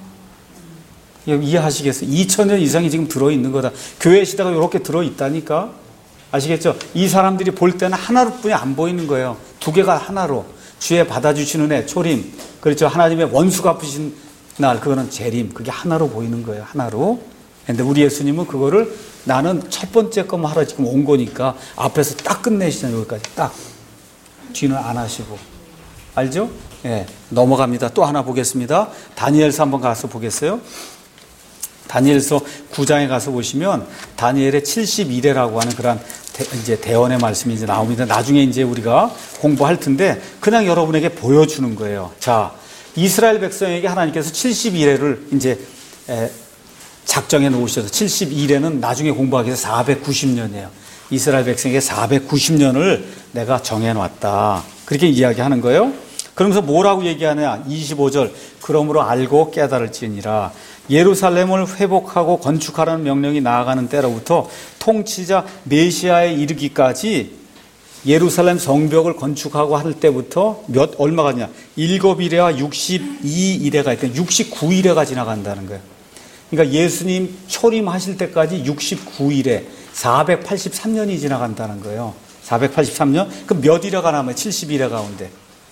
이해하시겠어요? 이천 년 이상이 지금 들어있는 거다. 교회 시대가 이렇게 들어있다니까. 아시겠죠? 이 사람들이 볼 때는 하나로뿐이 안 보이는 거예요. 두 개가 하나로. 주의 받아주시는 해, 초림. 그렇죠? 하나님의 원수 갚으신 날, 그거는 재림. 그게 하나로 보이는 거예요. 하나로. 근데 우리 예수님은 그거를 나는 첫 번째 것만 하러 지금 온 거니까 앞에서 딱 끝내시잖아요. 여기까지 딱. 뒤는 안 하시고. 알죠? 예, 넘어갑니다. 또 하나 보겠습니다. 다니엘서 한번 가서 보겠어요? 다니엘서 구 장에 가서 보시면 다니엘의 칠십일 회라고 하는 그런 대, 이제 대언의 말씀이 이제 나옵니다. 나중에 이제 우리가 공부할 텐데 그냥 여러분에게 보여주는 거예요. 자, 이스라엘 백성에게 하나님께서 칠십일 회를 이제 에, 작정해 놓으셔서 칠십일 회는 나중에 공부하기 위해서 사백구십 년이에요. 이스라엘 백성에게 사백구십 년을 내가 정해놨다. 그렇게 이야기하는 거예요. 그러면서 뭐라고 얘기하냐? 이십오 절 그러므로 알고 깨달을지니라 예루살렘을 회복하고 건축하라는 명령이 나아가는 때로부터 통치자 메시아에 이르기까지 예루살렘 성벽을 건축하고 할 때부터 몇 얼마가 냐 일곱 일회와 육십이 일회가 있대. 육십구 일회가 지나간다는 거예요. 그러니까 예수님 초림하실 때까지 육십구 일회 사백팔십삼 년이 지나간다는 거예요. 사백팔십삼 년? 그럼 몇 일회가 남아요? 칠십일 회 가운데.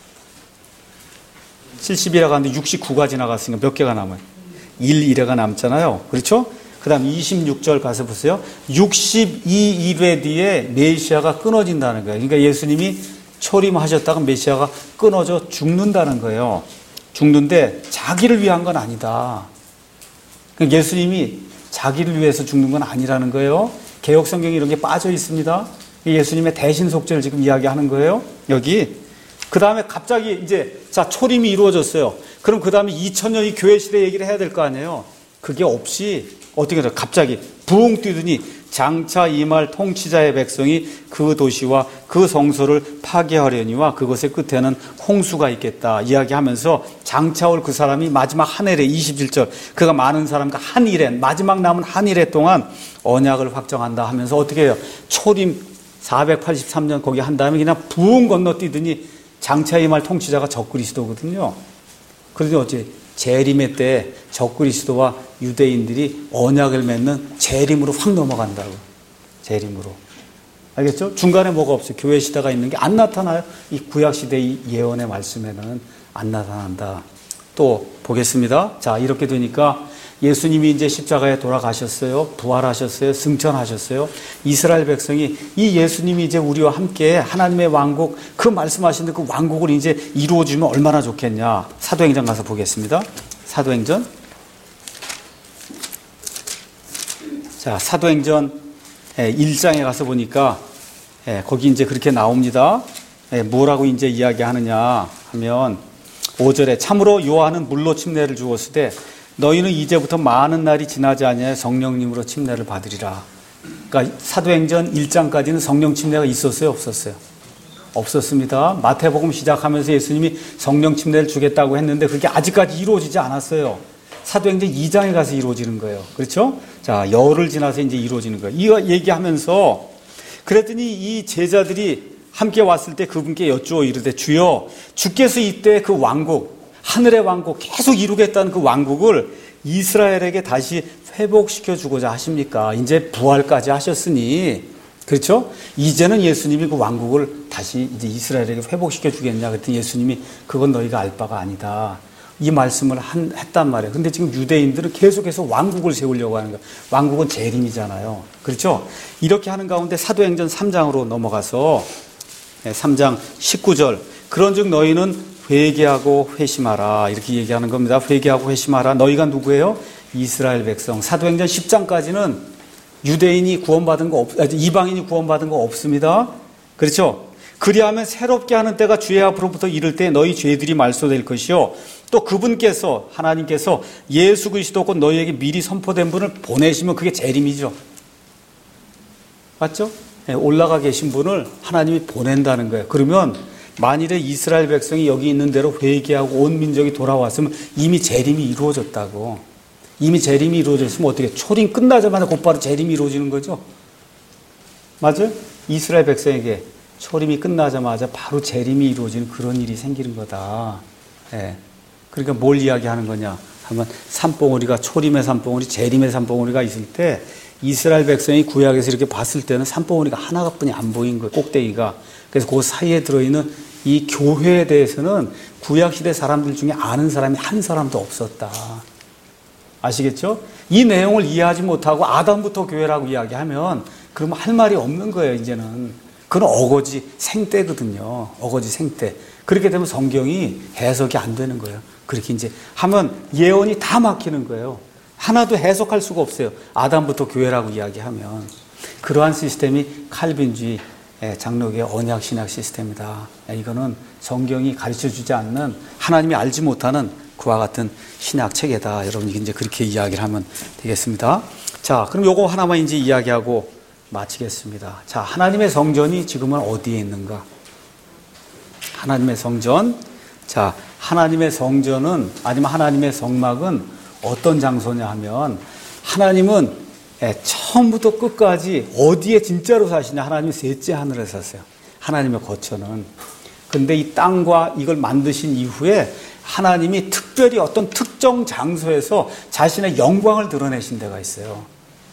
칠십일 회 가운데 육십구가 지나갔으니까 몇 개가 남아요? 일 일회가 남잖아요. 그렇죠? 그 다음 이십육 절 가서 보세요. 육십이 일회 뒤에 메시아가 끊어진다는 거예요. 그러니까 예수님이 초림하셨다가 메시아가 끊어져 죽는다는 거예요. 죽는데 자기를 위한 건 아니다. 그러니까 예수님이 자기를 위해서 죽는 건 아니라는 거예요. 개역 성경에 이런 게 빠져 있습니다. 예수님의 대신 속죄를 지금 이야기하는 거예요. 여기. 그 다음에 갑자기 이제 자 초림이 이루어졌어요. 그럼 그 다음에 이천 년이 교회 시대 얘기를 해야 될 거 아니에요. 그게 없이 어떻게 해요? 갑자기 부흥 뛰더니 장차 임할 통치자의 백성이 그 도시와 그 성소를 파괴하려니와 그것의 끝에는 홍수가 있겠다 이야기하면서 장차 올 그 사람이 마지막 한 해래 이십칠 절 그가 많은 사람과 한 일에 마지막 남은 한 일에 동안 언약을 확정한다 하면서 어떻게 해요? 초림 사백팔십삼 년 거기 한 다음에 그냥 부흥 건너뛰더니 장차 임할 통치자가 적그리스도거든요. 그런데 어째 재림의 때 적그리스도와 유대인들이 언약을 맺는 재림으로 확 넘어간다고. 재림으로. 알겠죠? 중간에 뭐가 없어요. 교회 시대가 있는 게 안 나타나요. 이 구약 시대의 예언의 말씀에는 안 나타난다. 또 보겠습니다. 자, 이렇게 되니까 예수님이 이제 십자가에 돌아가셨어요. 부활하셨어요. 승천하셨어요. 이스라엘 백성이 이 예수님이 이제 우리와 함께 하나님의 왕국, 그 말씀하신 그 왕국을 이제 이루어주면 얼마나 좋겠냐. 사도행전 가서 보겠습니다. 사도행전. 자, 사도행전 일 장에 가서 보니까 거기 이제 그렇게 나옵니다. 뭐라고 이제 이야기하느냐 하면 오 절에 참으로 요한은 물로 침례를 주었을 때 너희는 이제부터 많은 날이 지나지 아니하여 성령님으로 침례를 받으리라. 그러니까 사도행전 일 장까지는 성령 침례가 있었어요, 없었어요? 없었습니다. 마태복음 시작하면서 예수님이 성령 침례를 주겠다고 했는데 그게 아직까지 이루어지지 않았어요. 사도행전 이 장에 가서 이루어지는 거예요. 그렇죠? 자, 열흘 지나서 이제 이루어지는 거예요. 이거 얘기하면서 그랬더니 이 제자들이 함께 왔을 때 그분께 여쭈어 이르되 주여 주께서 이때 그 왕국 하늘의 왕국 계속 이루겠다는 그 왕국을 이스라엘에게 다시 회복시켜 주고자 하십니까? 이제 부활까지 하셨으니 그렇죠? 이제는 예수님이 그 왕국을 다시 이제 이스라엘에게 회복시켜 주겠냐 그랬더니 예수님이 그건 너희가 알 바가 아니다. 이 말씀을 한, 했단 말이에요. 근데 지금 유대인들은 계속해서 왕국을 세우려고 하는 거예요. 왕국은 재림이잖아요. 그렇죠? 이렇게 하는 가운데 사도행전 삼 장으로 넘어가서 삼 장 십구 절 그런즉 너희는 회개하고 회심하라 이렇게 얘기하는 겁니다. 회개하고 회심하라. 너희가 누구예요? 이스라엘 백성. 사도행전 십 장까지는 유대인이 구원받은 거 없, 이방인이 구원받은 거 없습니다. 그렇죠? 그리하면 새롭게 하는 때가 주의 앞으로부터 이를 때 너희 죄들이 말소될 것이요 또 그분께서 하나님께서 예수 그리스도 곧 너희에게 미리 선포된 분을 보내시면 그게 재림이죠. 맞죠? 네, 올라가 계신 분을 하나님이 보낸다는 거예요. 그러면 만일에 이스라엘 백성이 여기 있는 대로 회개하고 온 민족이 돌아왔으면 이미 재림이 이루어졌다고. 이미 재림이 이루어졌으면 어떻게 초림 끝나자마자 곧바로 재림이 이루어지는 거죠. 맞아요? 이스라엘 백성에게 초림이 끝나자마자 바로 재림이 이루어지는 그런 일이 생기는 거다. 예. 그러니까 뭘 이야기하는 거냐 하면 산봉우리가 초림의 산봉우리, 재림의 산봉우리가 있을 때 이스라엘 백성이 구약에서 이렇게 봤을 때는 산봉우리가 하나뿐이 안 보인 거예요. 꼭대기가. 그래서 그 사이에 들어있는 이 교회에 대해서는 구약시대 사람들 중에 아는 사람이 한 사람도 없었다. 아시겠죠? 이 내용을 이해하지 못하고 아담부터 교회라고 이야기하면 그러면 할 말이 없는 거예요, 이제는. 그건 어거지 생떼거든요. 어거지 생떼. 그렇게 되면 성경이 해석이 안 되는 거예요. 그렇게 이제 하면 예언이 다 막히는 거예요. 하나도 해석할 수가 없어요. 아담부터 교회라고 이야기하면. 그러한 시스템이 칼빈주의 장로교의 언약 신학 시스템이다. 이거는 성경이 가르쳐주지 않는 하나님이 알지 못하는 그와 같은 신학 체계다. 여러분 이제 그렇게 이야기를 하면 되겠습니다. 자, 그럼 요거 하나만 이제 이야기하고 마치겠습니다. 자, 하나님의 성전이 지금은 어디에 있는가? 하나님의 성전. 자, 하나님의 성전은 아니면 하나님의 성막은 어떤 장소냐 하면 하나님은 처음부터 끝까지 어디에 진짜로 사시냐? 하나님이 셋째 하늘에 사세요. 하나님의 거처는. 근데 이 땅과 이걸 만드신 이후에 하나님이 특별히 어떤 특정 장소에서 자신의 영광을 드러내신 데가 있어요.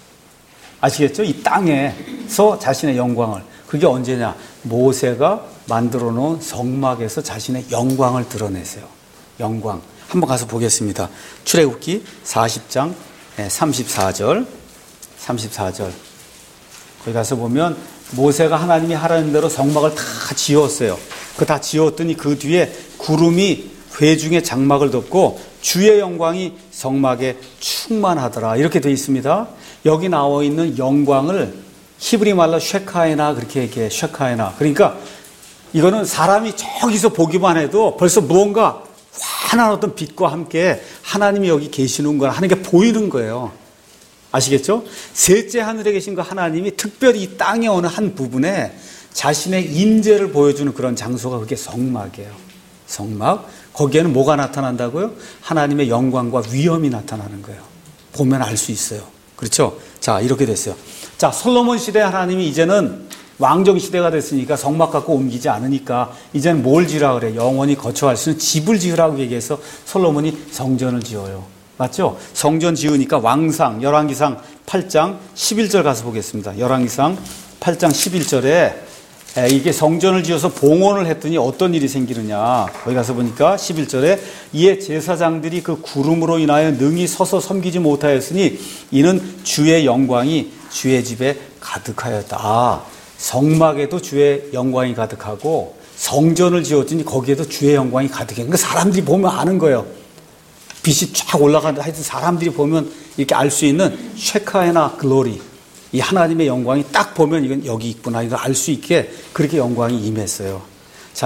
아시겠죠? 이 땅에서 자신의 영광을. 그게 언제냐? 모세가 만들어 놓은 성막에서 자신의 영광을 드러내세요. 영광. 한번 가서 보겠습니다. 출애굽기 사십 장 삼십사 절. 삼십사 절. 거기 가서 보면 모세가 하나님이 하라는 대로 성막을 다 지었어요. 그 다 지었더니 그 뒤에 구름이 회중의 장막을 덮고 주의 영광이 성막에 충만하더라. 이렇게 되어 있습니다. 여기 나와 있는 영광을 히브리 말로 쉐카에나 그렇게 얘기해. 쉐카에나. 그러니까 이거는 사람이 저기서 보기만 해도 벌써 무언가 환한 어떤 빛과 함께 하나님이 여기 계시는 걸 하는 게 보이는 거예요. 아시겠죠? 셋째 하늘에 계신 그 하나님이 특별히 이 땅의 어느 한 부분에 자신의 임재를 보여주는 그런 장소가 그게 성막이에요. 성막. 거기에는 뭐가 나타난다고요? 하나님의 영광과 위엄이 나타나는 거예요. 보면 알 수 있어요. 그렇죠? 자, 이렇게 됐어요. 자, 솔로몬 시대 하나님이 이제는 왕정 시대가 됐으니까 성막 갖고 옮기지 않으니까 이제는 뭘 지으라 그래? 영원히 거처할 수 있는 집을 지으라고 얘기해서 솔로몬이 성전을 지어요. 맞죠? 성전 지으니까 왕상, 열왕기상 팔 장 십일 절 가서 보겠습니다. 열왕기상 팔 장 십일 절에 이게 성전을 지어서 봉헌을 했더니 어떤 일이 생기느냐. 거기 가서 보니까 십일 절에 이에 제사장들이 그 구름으로 인하여 능히 서서 섬기지 못하였으니 이는 주의 영광이 주의 집에 가득하였다. 아, 성막에도 주의 영광이 가득하고 성전을 지었더니 거기에도 주의 영광이 가득해. 그러니까 사람들이 보면 아는 거예요. 빛이 쫙 올라가는데 하여튼 사람들이 보면 이렇게 알 수 있는 쉐카에나 글로리. 이 하나님의 영광이 딱 보면 이건 여기 있구나. 이걸 알 수 있게 그렇게 영광이 임했어요. 자,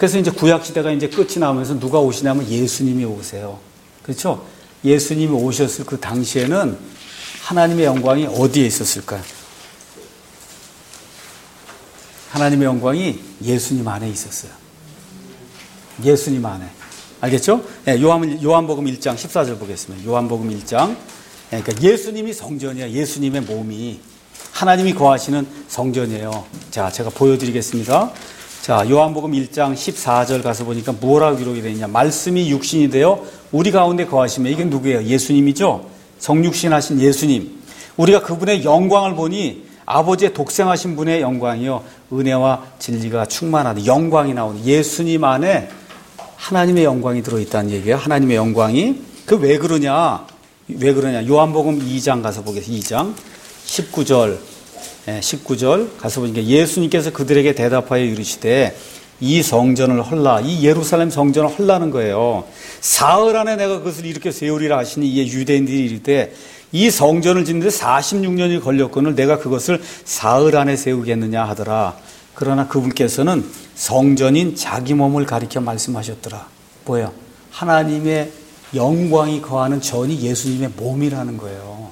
그래서 이제 구약 시대가 이제 끝이 나면서 누가 오시냐면 예수님이 오세요. 그렇죠? 예수님이 오셨을 그 당시에는 하나님의 영광이 어디에 있었을까요? 하나님의 영광이 예수님 안에 있었어요. 예수님 안에. 알겠죠? 네, 요한, 요한복음 일 장 십사 절 보겠습니다. 요한복음 일 장. 네, 그러니까 예수님이 성전이야. 예수님의 몸이. 하나님이 거하시는 성전이에요. 자, 제가 보여드리겠습니다. 자, 요한복음 일 장 십사 절 가서 보니까 뭐라고 기록이 되어 있냐. 말씀이 육신이 되어 우리 가운데 거하시며, 이게 누구예요? 예수님이죠? 성육신 하신 예수님. 우리가 그분의 영광을 보니 아버지의 독생하신 분의 영광이요, 은혜와 진리가 충만하다. 영광이 나오는, 예수님 안에 하나님의 영광이 들어있다는 얘기예요. 하나님의 영광이. 그 왜 그러냐? 왜 그러냐? 요한복음 이 장 가서 보겠습니다. 이 장 십구 절. 십구 절 가서 보니까 예수님께서 그들에게 대답하여 이르시되 이 성전을 헐라, 이 예루살렘 성전을 헐라는 거예요. 사흘 안에 내가 그것을 이렇게 세우리라 하시니, 이에 유대인들이 이르되 이 성전을 짓는데 사십육 년이 걸렸거늘 내가 그것을 사흘 안에 세우겠느냐 하더라. 그러나 그분께서는 성전인 자기 몸을 가리켜 말씀하셨더라. 뭐예요? 하나님의 영광이 거하는 전이 예수님의 몸이라는 거예요.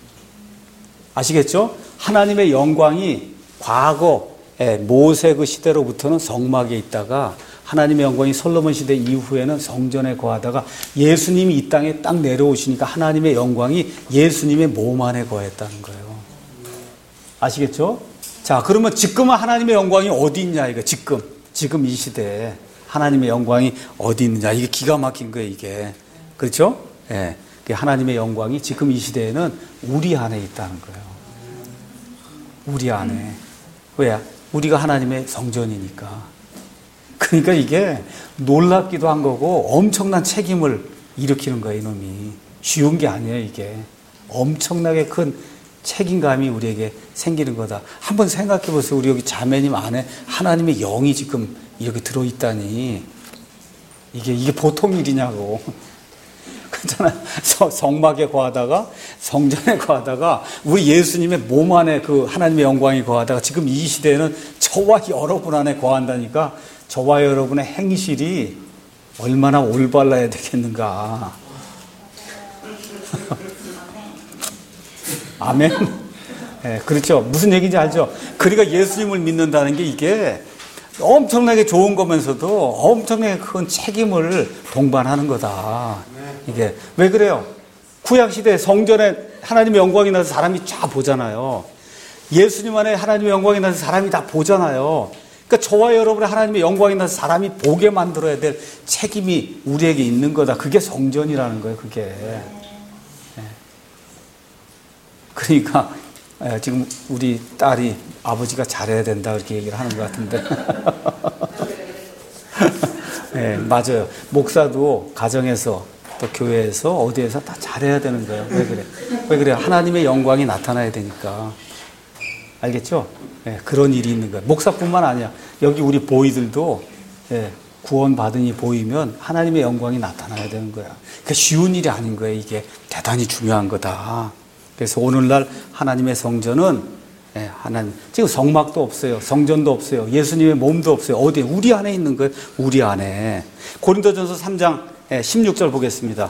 아시겠죠? 하나님의 영광이 과거 모세 그 시대로부터는 성막에 있다가 하나님의 영광이 솔로몬 시대 이후에는 성전에 거하다가 예수님이 이 땅에 딱 내려오시니까 하나님의 영광이 예수님의 몸 안에 거했다는 거예요. 아시겠죠? 자, 그러면 지금은 하나님의 영광이 어디 있냐, 이거 지금. 지금 이 시대에 하나님의 영광이 어디 있느냐. 이게 기가 막힌 거예요, 이게. 그렇죠? 예. 하나님의 영광이 지금 이 시대에는 우리 안에 있다는 거예요. 우리 안에. 왜? 우리가 하나님의 성전이니까. 그러니까 이게 놀랍기도 한 거고 엄청난 책임을 일으키는 거예요, 이놈이. 쉬운 게 아니에요, 이게. 엄청나게 큰 책임감이 우리에게 생기는 거다. 한번 생각해 보세요. 우리 여기 자매님 안에 하나님의 영이 지금 이렇게 들어있다니. 이게, 이게 보통 일이냐고. 그렇잖아요. 성막에 거하다가 성전에 거하다가 우리 예수님의 몸 안에 그 하나님의 영광이 거하다가 지금 이 시대에는 저와 여러분 안에 거한다니까. 저와 여러분의 행실이 얼마나 올바라야 되겠는가. 아멘. 네, 그렇죠. 무슨 얘기인지 알죠? 그러니까 예수님을 믿는다는 게 이게 엄청나게 좋은 거면서도 엄청나게 큰 책임을 동반하는 거다. 이게 왜 그래요? 구약시대 성전에 하나님의 영광이 나서 사람이 쫙 보잖아요. 예수님 안에 하나님의 영광이 나서 사람이 다 보잖아요. 그러니까 저와 여러분의 하나님의 영광이 나서 사람이 보게 만들어야 될 책임이 우리에게 있는 거다. 그게 성전이라는 거예요, 그게. 그러니까 지금 우리 딸이 아버지가 잘해야 된다 그렇게 얘기를 하는 것 같은데. 네, 맞아요. 목사도 가정에서 또 교회에서 어디에서 다 잘해야 되는 거예요. 왜 그래? 왜 그래? 하나님의 영광이 나타나야 되니까. 알겠죠? 네, 그런 일이 있는 거예요. 목사뿐만 아니야. 여기 우리 보이들도 네, 구원 받으니 보이면 하나님의 영광이 나타나야 되는 거야. 그러니까 쉬운 일이 아닌 거예요. 이게 대단히 중요한 거다. 그래서 오늘날 하나님의 성전은 네, 하나님, 지금 성막도 없어요. 성전도 없어요. 예수님의 몸도 없어요. 어디에? 우리 안에 있는 거예요. 우리 안에. 고린도전서 삼 장 십육 절 보겠습니다.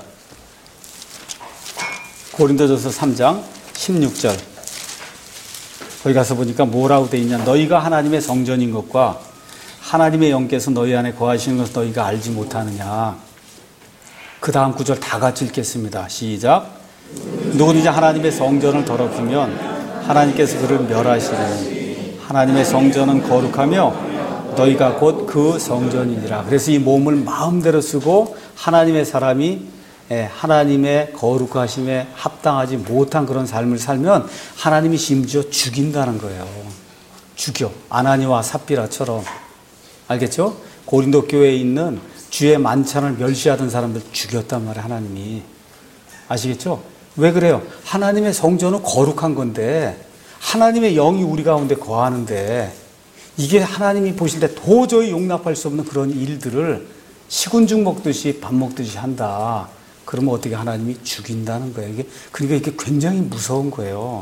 고린도전서 삼 장 십육 절. 거기 가서 보니까 뭐라고 돼 있냐. 너희가 하나님의 성전인 것과 하나님의 영께서 너희 안에 거하시는 것을 너희가 알지 못하느냐. 그 다음 구절 다 같이 읽겠습니다. 시작. 누구든지 하나님의 성전을 더럽히면 하나님께서 그를 멸하시리니 하나님의 성전은 거룩하며 너희가 곧 그 성전이니라. 그래서 이 몸을 마음대로 쓰고 하나님의 사람이 하나님의 거룩하심에 합당하지 못한 그런 삶을 살면 하나님이 심지어 죽인다는 거예요. 죽여. 아나니와 삽비라처럼. 알겠죠? 고린도 교회에 있는 주의 만찬을 멸시하던 사람들 죽였단 말이에요, 하나님이. 아시겠죠? 왜 그래요? 하나님의 성전은 거룩한 건데 하나님의 영이 우리 가운데 거하는데 이게 하나님이 보실 때 도저히 용납할 수 없는 그런 일들을 식은죽 먹듯이 밥 먹듯이 한다. 그러면 어떻게 하나님이 죽인다는 거예요. 이게, 그러니까 이게 굉장히 무서운 거예요.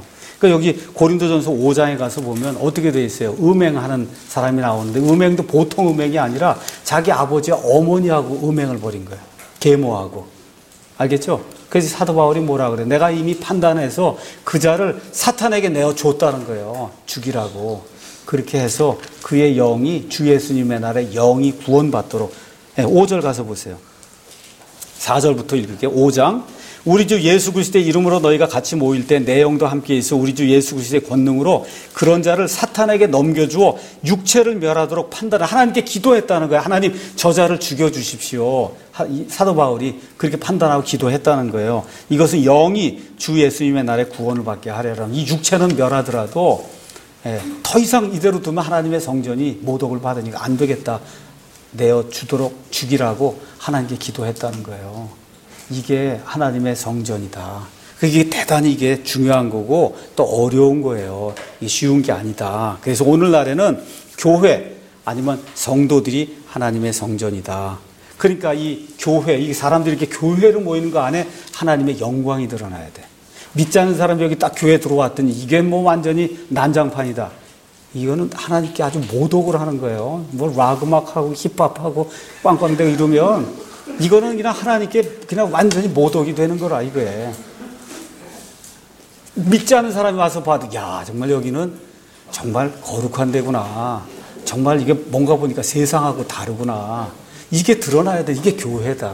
그러니까 여기 고린도전서 오 장에 가서 보면 어떻게 돼 있어요? 음행하는 사람이 나오는데 음행도 보통 음행이 아니라 자기 아버지와 어머니하고 음행을 벌인 거예요. 계모하고. 알겠죠? 그래서 사도 바울이 뭐라 그래? 내가 이미 판단해서 그 자를 사탄에게 내어줬다는 거예요. 죽이라고. 그렇게 해서 그의 영이 주 예수님의 날에 영이 구원받도록. 네, 오 절 가서 보세요. 사 절부터 읽을게요. 오 장. 우리 주 예수 그리스도의 이름으로 너희가 같이 모일 때 내 영도 함께 있어 우리 주 예수 그리스도의 권능으로 그런 자를 사탄에게 넘겨주어 육체를 멸하도록 판단을 하나님께 기도했다는 거예요. 하나님 저 자를 죽여주십시오. 사도 바울이 그렇게 판단하고 기도했다는 거예요. 이것은 영이 주 예수님의 날에 구원을 받게 하려라. 이 육체는 멸하더라도 예, 더 이상 이대로 두면 하나님의 성전이 모독을 받으니까 안 되겠다. 내어주도록 죽이라고 하나님께 기도했다는 거예요. 이게 하나님의 성전이다. 이게 대단히 이게 중요한 거고 또 어려운 거예요. 이게 쉬운 게 아니다. 그래서 오늘날에는 교회 아니면 성도들이 하나님의 성전이다. 그러니까 이 교회, 이 사람들이 이렇게 교회로 모이는 거 안에 하나님의 영광이 드러나야 돼. 믿지 않는 사람이 여기 딱 교회 들어왔더니 이게 뭐 완전히 난장판이다. 이거는 하나님께 아주 모독을 하는 거예요. 뭐 락음악하고 힙합하고 빵빵대고 이러면 이거는 그냥 하나님께 그냥 완전히 모독이 되는 거라 이거에. 믿지 않는 사람이 와서 봐도 야 정말 여기는 정말 거룩한 데구나. 정말 이게 뭔가 보니까 세상하고 다르구나. 이게 드러나야 돼. 이게 교회다.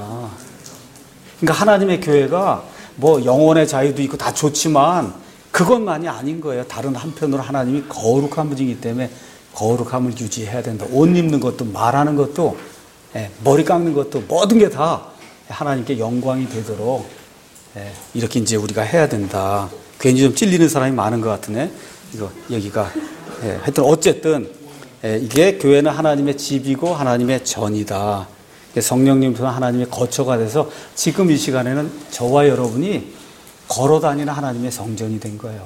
그러니까 하나님의 교회가 뭐 영혼의 자유도 있고 다 좋지만 그것만이 아닌 거예요. 다른 한편으로 하나님이 거룩한 분이기 때문에 거룩함을 유지해야 된다. 옷 입는 것도 말하는 것도 예, 머리 깎는 것도 모든 게 다 하나님께 영광이 되도록 예, 이렇게 이제 우리가 해야 된다. 괜히 좀 찔리는 사람이 많은 것 같으네. 이거 여기가 예, 하여튼 어쨌든 예, 이게 교회는 하나님의 집이고 하나님의 전이다. 성령님도 하나님의 거처가 돼서 지금 이 시간에는 저와 여러분이 걸어다니는 하나님의 성전이 된 거예요.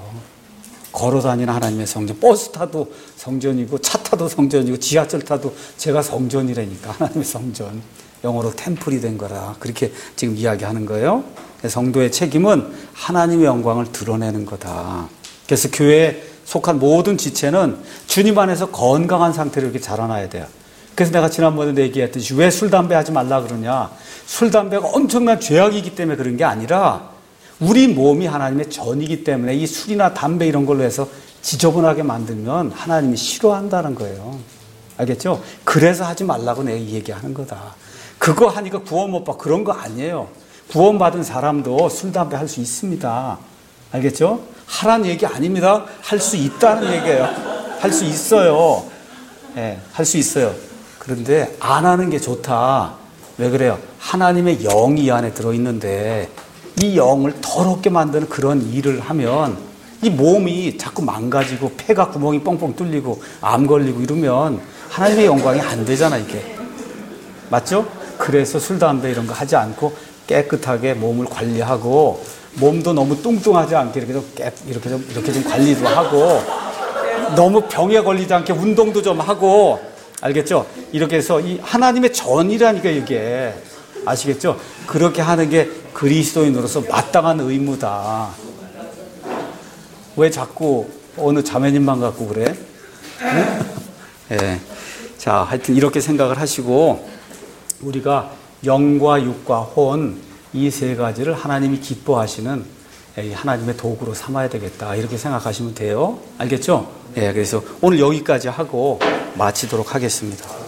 걸어다니는 하나님의 성전. 버스 타도 성전이고 차 타도 성전이고 지하철 타도 제가 성전이라니까. 하나님의 성전. 영어로 템플이 된 거라. 그렇게 지금 이야기하는 거예요. 성도의 책임은 하나님의 영광을 드러내는 거다. 그래서 교회에 속한 모든 지체는 주님 안에서 건강한 상태로 이렇게 자라나야 돼요. 그래서 내가 지난번에 얘기했듯이 왜 술, 담배 하지 말라 그러냐. 술, 담배가 엄청난 죄악이기 때문에 그런 게 아니라 우리 몸이 하나님의 전이기 때문에 이 술이나 담배 이런 걸로 해서 지저분하게 만들면 하나님이 싫어한다는 거예요. 알겠죠? 그래서 하지 말라고 내가 얘기하는 거다. 그거 하니까 구원 못 받고 그런 거 아니에요. 구원받은 사람도 술, 담배 할 수 있습니다. 알겠죠? 하라는 얘기 아닙니다. 할 수 있다는 얘기예요. 할 수 있어요. 예, 할 수 있어요. 그런데 안 하는 게 좋다. 왜 그래요? 하나님의 영이 이 안에 들어있는데 이 영을 더럽게 만드는 그런 일을 하면 이 몸이 자꾸 망가지고 폐가 구멍이 뻥뻥 뚫리고 암 걸리고 이러면 하나님의 영광이 안 되잖아 이게. 맞죠? 그래서 술, 담배 이런 거 하지 않고 깨끗하게 몸을 관리하고 몸도 너무 뚱뚱하지 않게 이렇게 좀 깨, 이렇게 좀 이렇게 좀 관리도 하고 너무 병에 걸리지 않게 운동도 좀 하고 알겠죠? 이렇게 해서 이 하나님의 전이라니까 이게. 아시겠죠? 그렇게 하는 게 그리스도인으로서 마땅한 의무다. 왜 자꾸 어느 자매님만 갖고 그래? 예. 네. 자, 하여튼 이렇게 생각을 하시고 우리가 영과 육과 혼 이 세 가지를 하나님이 기뻐하시는 하나님의 도구로 삼아야 되겠다. 이렇게 생각하시면 돼요. 알겠죠? 예. 네, 그래서 오늘 여기까지 하고 마치도록 하겠습니다.